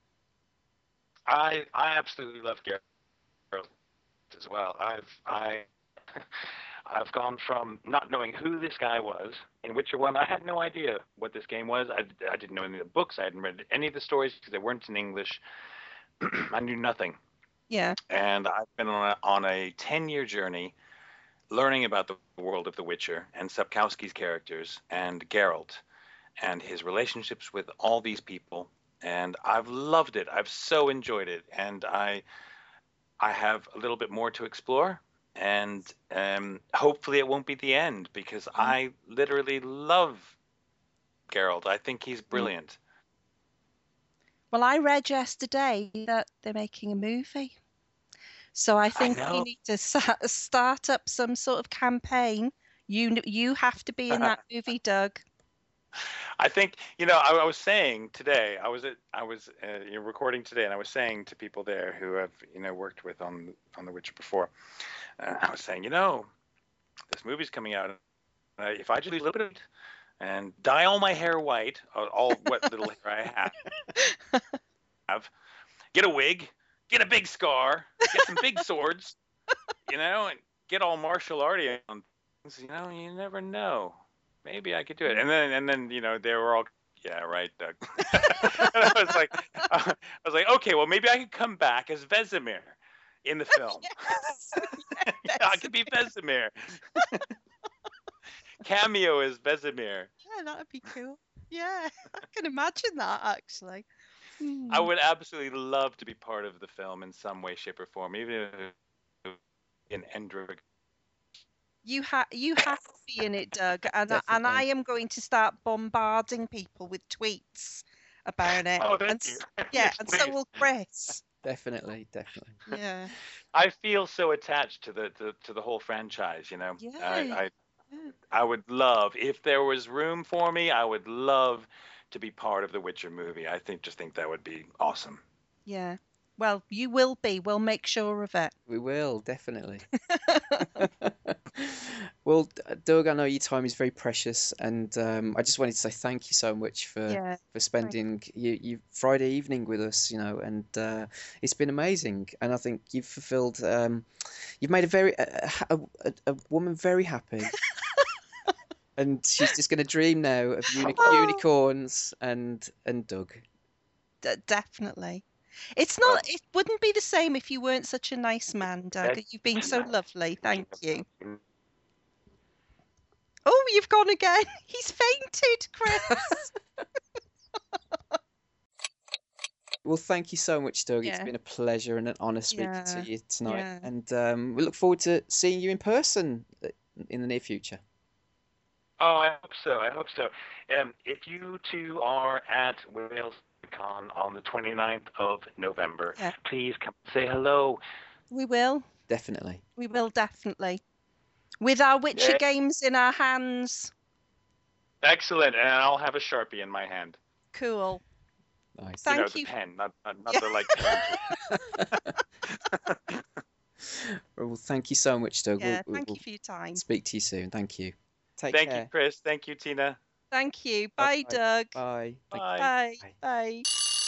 I I absolutely love Geralt as well. I've I I've gone from not knowing who this guy was in Witcher One. I had no idea what this game was. I, I didn't know any of the books. I hadn't read any of the stories because they weren't in English. I knew nothing, Yeah. and I've been on a, on a ten-year journey learning about the world of The Witcher and Sapkowski's characters and Geralt and his relationships with all these people. And I've loved it. I've so enjoyed it, and I I have a little bit more to explore. And um, hopefully it won't be the end because Mm, I literally love Geralt. I think he's mm. brilliant. Well, I read yesterday that they're making a movie. So I I think you know. need to sa- start up some sort of campaign. You kn- you have to be in that movie, Doug. I think you know. I, I was saying today. I was at. I was uh, you know, recording today, and I was saying to people there who have you know worked with on on The Witcher before. Uh, I was saying, you know, this movie's coming out. Uh, if I just lose a little bit of it and dye all my hair white, all, all what little hair I have, get a wig, get a big scar, get some big swords, you know, and get all martial arty on things. You know, you never know. Maybe I could do it. And then, and then, you know, they were all, yeah, right, Doug. And I was like, I was like, okay, well, maybe I could come back as Vesemir in the film. Yes. Yeah, I could be Vesemir. Cameo as Vesemir. Yeah, that'd be cool. Yeah, I can imagine that actually. I Hmm. would absolutely love to be part of the film in some way, shape, or form, even if in Endrick. You have you have to be in it, Doug, and I, and I Definitely. am going to start bombarding people with tweets about it. Oh, And thank you. s- yeah, Yes, and so please. will Chris. Definitely, definitely. Yeah, I feel so attached to the to, to the whole franchise. You know, yeah, I, I yeah. I would love if there was room for me. I would love to be part of the Witcher movie. I think just think that would be awesome. Yeah. Well, you will be. We'll make sure of it. We will, definitely. Well, D- Doug, I know your time is very precious, and um, I just wanted to say thank you so much for Yeah. for Thank spending you, you Friday evening with us, you know, and uh, it's been amazing. And I think you've fulfilled, um, you've made a very a, a, a a woman very happy, and she's just going to dream now of uni Oh, unicorns and and Doug. d- definitely. It's Well, not. It wouldn't be the same if you weren't such a nice man, Doug. that You've been so lovely. Thank you. Oh, you've gone again. He's fainted, Chris. Well, thank you so much, Doug. It's Yeah. been a pleasure and an honor speaking to Yeah. you tonight, Yeah. and um, we look forward to seeing you in person uh, in the near future. Oh, I hope so. I hope so. Um, if you two are at WalesCon on the twenty-ninth of November, Yeah. please come say hello. We will. Definitely. We will definitely. With our Witcher Yeah. games in our hands. Excellent, and I'll have a Sharpie in my hand. Cool. Nice. Thank you know, you. the pen, not not, not Yeah. the like. Well, thank you so much, Doug. Yeah, We'll, thank we'll you for your time. speak to you soon. Thank you. Take Thank care. you, Chris. Thank you, Tina. Thank you. Bye, Bye-bye. Doug. Bye. Thank you. Bye. Bye. Bye. Bye.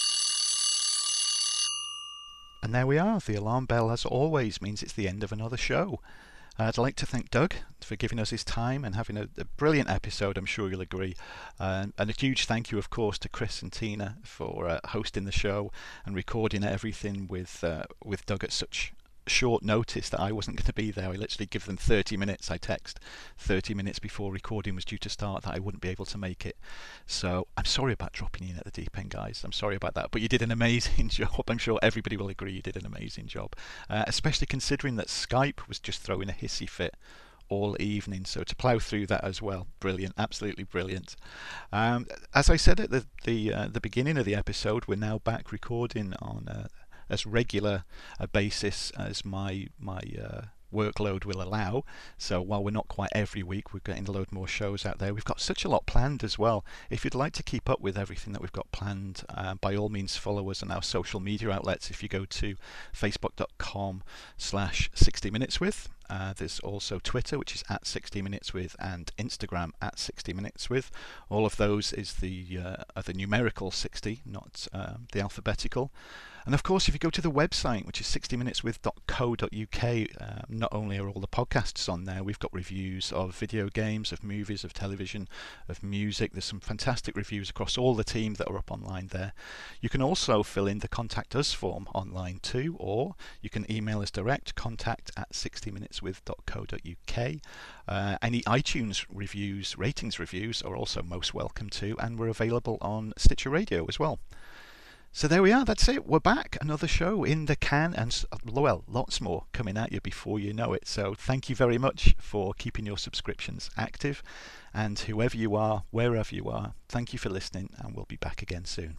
And there we are. The alarm bell, as always, means it's the end of another show. Uh, I'd like to thank Doug for giving us his time and having a, a brilliant episode, I'm sure you'll agree. Uh, and a huge thank you, of course, to Chris and Tina for uh, hosting the show and recording everything with uh, with Doug at such short notice that I wasn't going to be there. I literally give them thirty minutes. I text thirty minutes before recording was due to start that I wouldn't be able to make it. So I'm sorry about dropping in at the deep end, guys. I'm sorry about that. But you did an amazing job. I'm sure everybody will agree you did an amazing job, uh, especially considering that Skype was just throwing a hissy fit all evening. So to plough through that as well, brilliant, absolutely brilliant. Um, as I said at the the, uh, the beginning of the episode, we're now back recording on uh, as regular a basis as my my uh, workload will allow. So while we're not quite every week, we're getting a load more shows out there. We've got such a lot planned as well. If you'd like to keep up with everything that we've got planned, uh, by all means follow us on our social media outlets. If you go to facebook.com slash 60 minutes with, uh, there's also Twitter, which is at sixty minutes with, and Instagram at sixty minutes with. All of those is the uh, are the numerical sixty, not uh, the alphabetical. And of course, if you go to the website, which is sixty minutes with dot co dot uk, uh, not only are all the podcasts on there, we've got reviews of video games, of movies, of television, of music. There's some fantastic reviews across all the team that are up online there. You can also fill in the Contact Us form online too, or you can email us direct, contact at sixty minutes with dot co dot uk. Uh, any iTunes reviews, ratings reviews are also most welcome too, and we're available on Stitcher Radio as well. So there we are, that's it, we're back, another show in the can, and well, lots more coming at you before you know it. So thank you very much for keeping your subscriptions active, and whoever you are, wherever you are, thank you for listening, and we'll be back again soon.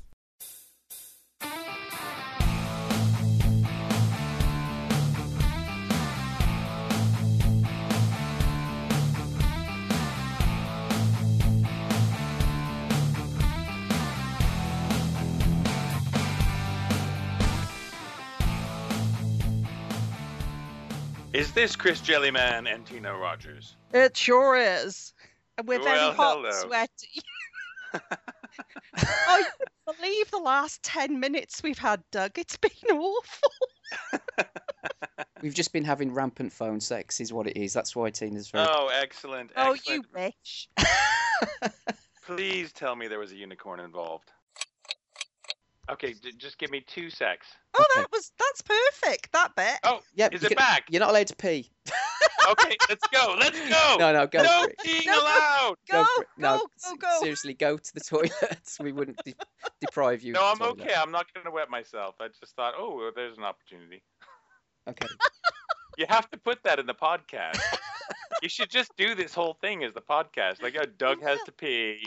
Is this Chris Jellyman and Tina Rogers? It sure is. And we're very Well, hot hello. and sweaty. Oh, you wouldn't believe the last ten minutes we've had, Doug. It's been awful. We've just been having rampant phone sex, is what it is. That's why Tina's very. Oh, excellent. Oh, excellent. you wish. Please tell me there was a unicorn involved. Okay, d- just give me two secs. Oh, Okay. that was that's perfect. That bit. Oh, Yeah, is you it can- back? You're not allowed to pee. Okay, let's go. Let's go. No, no, go no for it. peeing No, go- allowed. Go, for it. No, go, s- go, go. Seriously, go to the toilet. We wouldn't de- deprive you. No, of I'm the toilet. okay. I'm not going to wet myself. I just thought, oh, well, there's an opportunity. Okay. You have to put that in the podcast. You should just do this whole thing as the podcast. Like, oh, Doug has to pee.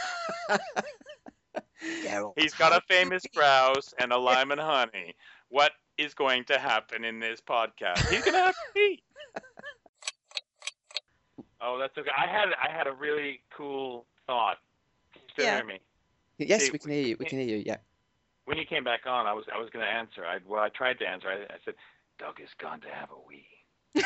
Geralt. He's got a famous grouse and a lime and honey. What is going to happen in this podcast? He's going to have to pee. Oh, that's okay. I had I had a really cool thought. Can you still Yeah. hear me? Yes, See, we can hear you. We can hear you. Yeah. When you came back on, I was I was going to answer. I well, I tried to answer. I, I said, Doug is gone to have a wee.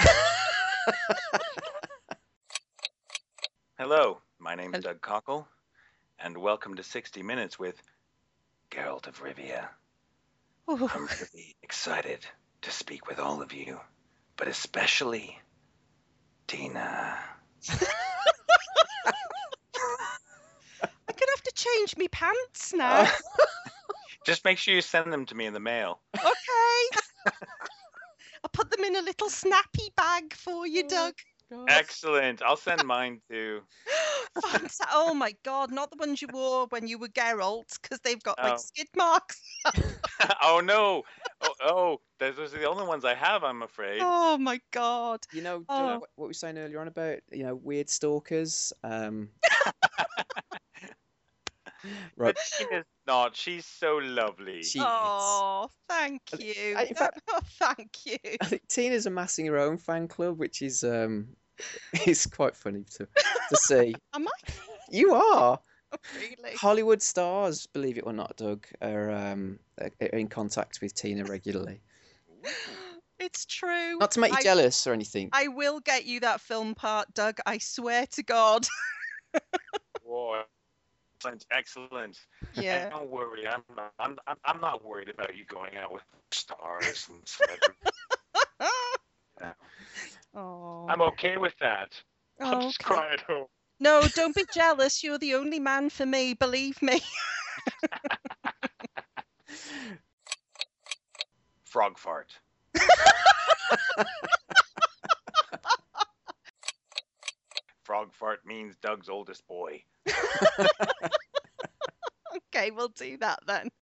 Hello, my name is Doug Cockle, and welcome to sixty minutes with Geralt of Rivia. Ooh. I'm really excited to speak with all of you, but especially Tina. I'm gonna have to change me pants now. Just make sure you send them to me in the mail. Okay. I'll put them in a little snappy bag for you, Doug. Excellent. I'll send mine too. Fanta- oh my God, not the ones you wore when you were Geralt, because they've got like Oh. skid marks. Oh no! Oh, oh, those are the only ones I have. I'm afraid. Oh my God. You know, do you Oh. know what what we were saying earlier on about, you know, weird stalkers. Um, right. But Tina's not. She's so lovely. She is. Oh, thank you. I- in fact- oh, thank you. I think Tina's amassing her own fan club, which is um, is quite funny to to see. Am I? You are. Really? Hollywood stars, believe it or not, Doug, are, um, are in contact with Tina regularly. It's true. Not to make you I, jealous or anything. I will get you that film part, Doug. I swear to God. Boy, sounds excellent. Yeah. And don't worry, I'm not. I'm, I'm. I'm not worried about you going out with stars and celebrities. Yeah. Oh. I'm okay with that. I'll Oh, just okay. cry at home. No, don't be jealous. You're the only man for me. Believe me. Frog fart. Frog fart means Doug's oldest boy. Okay, we'll do that then.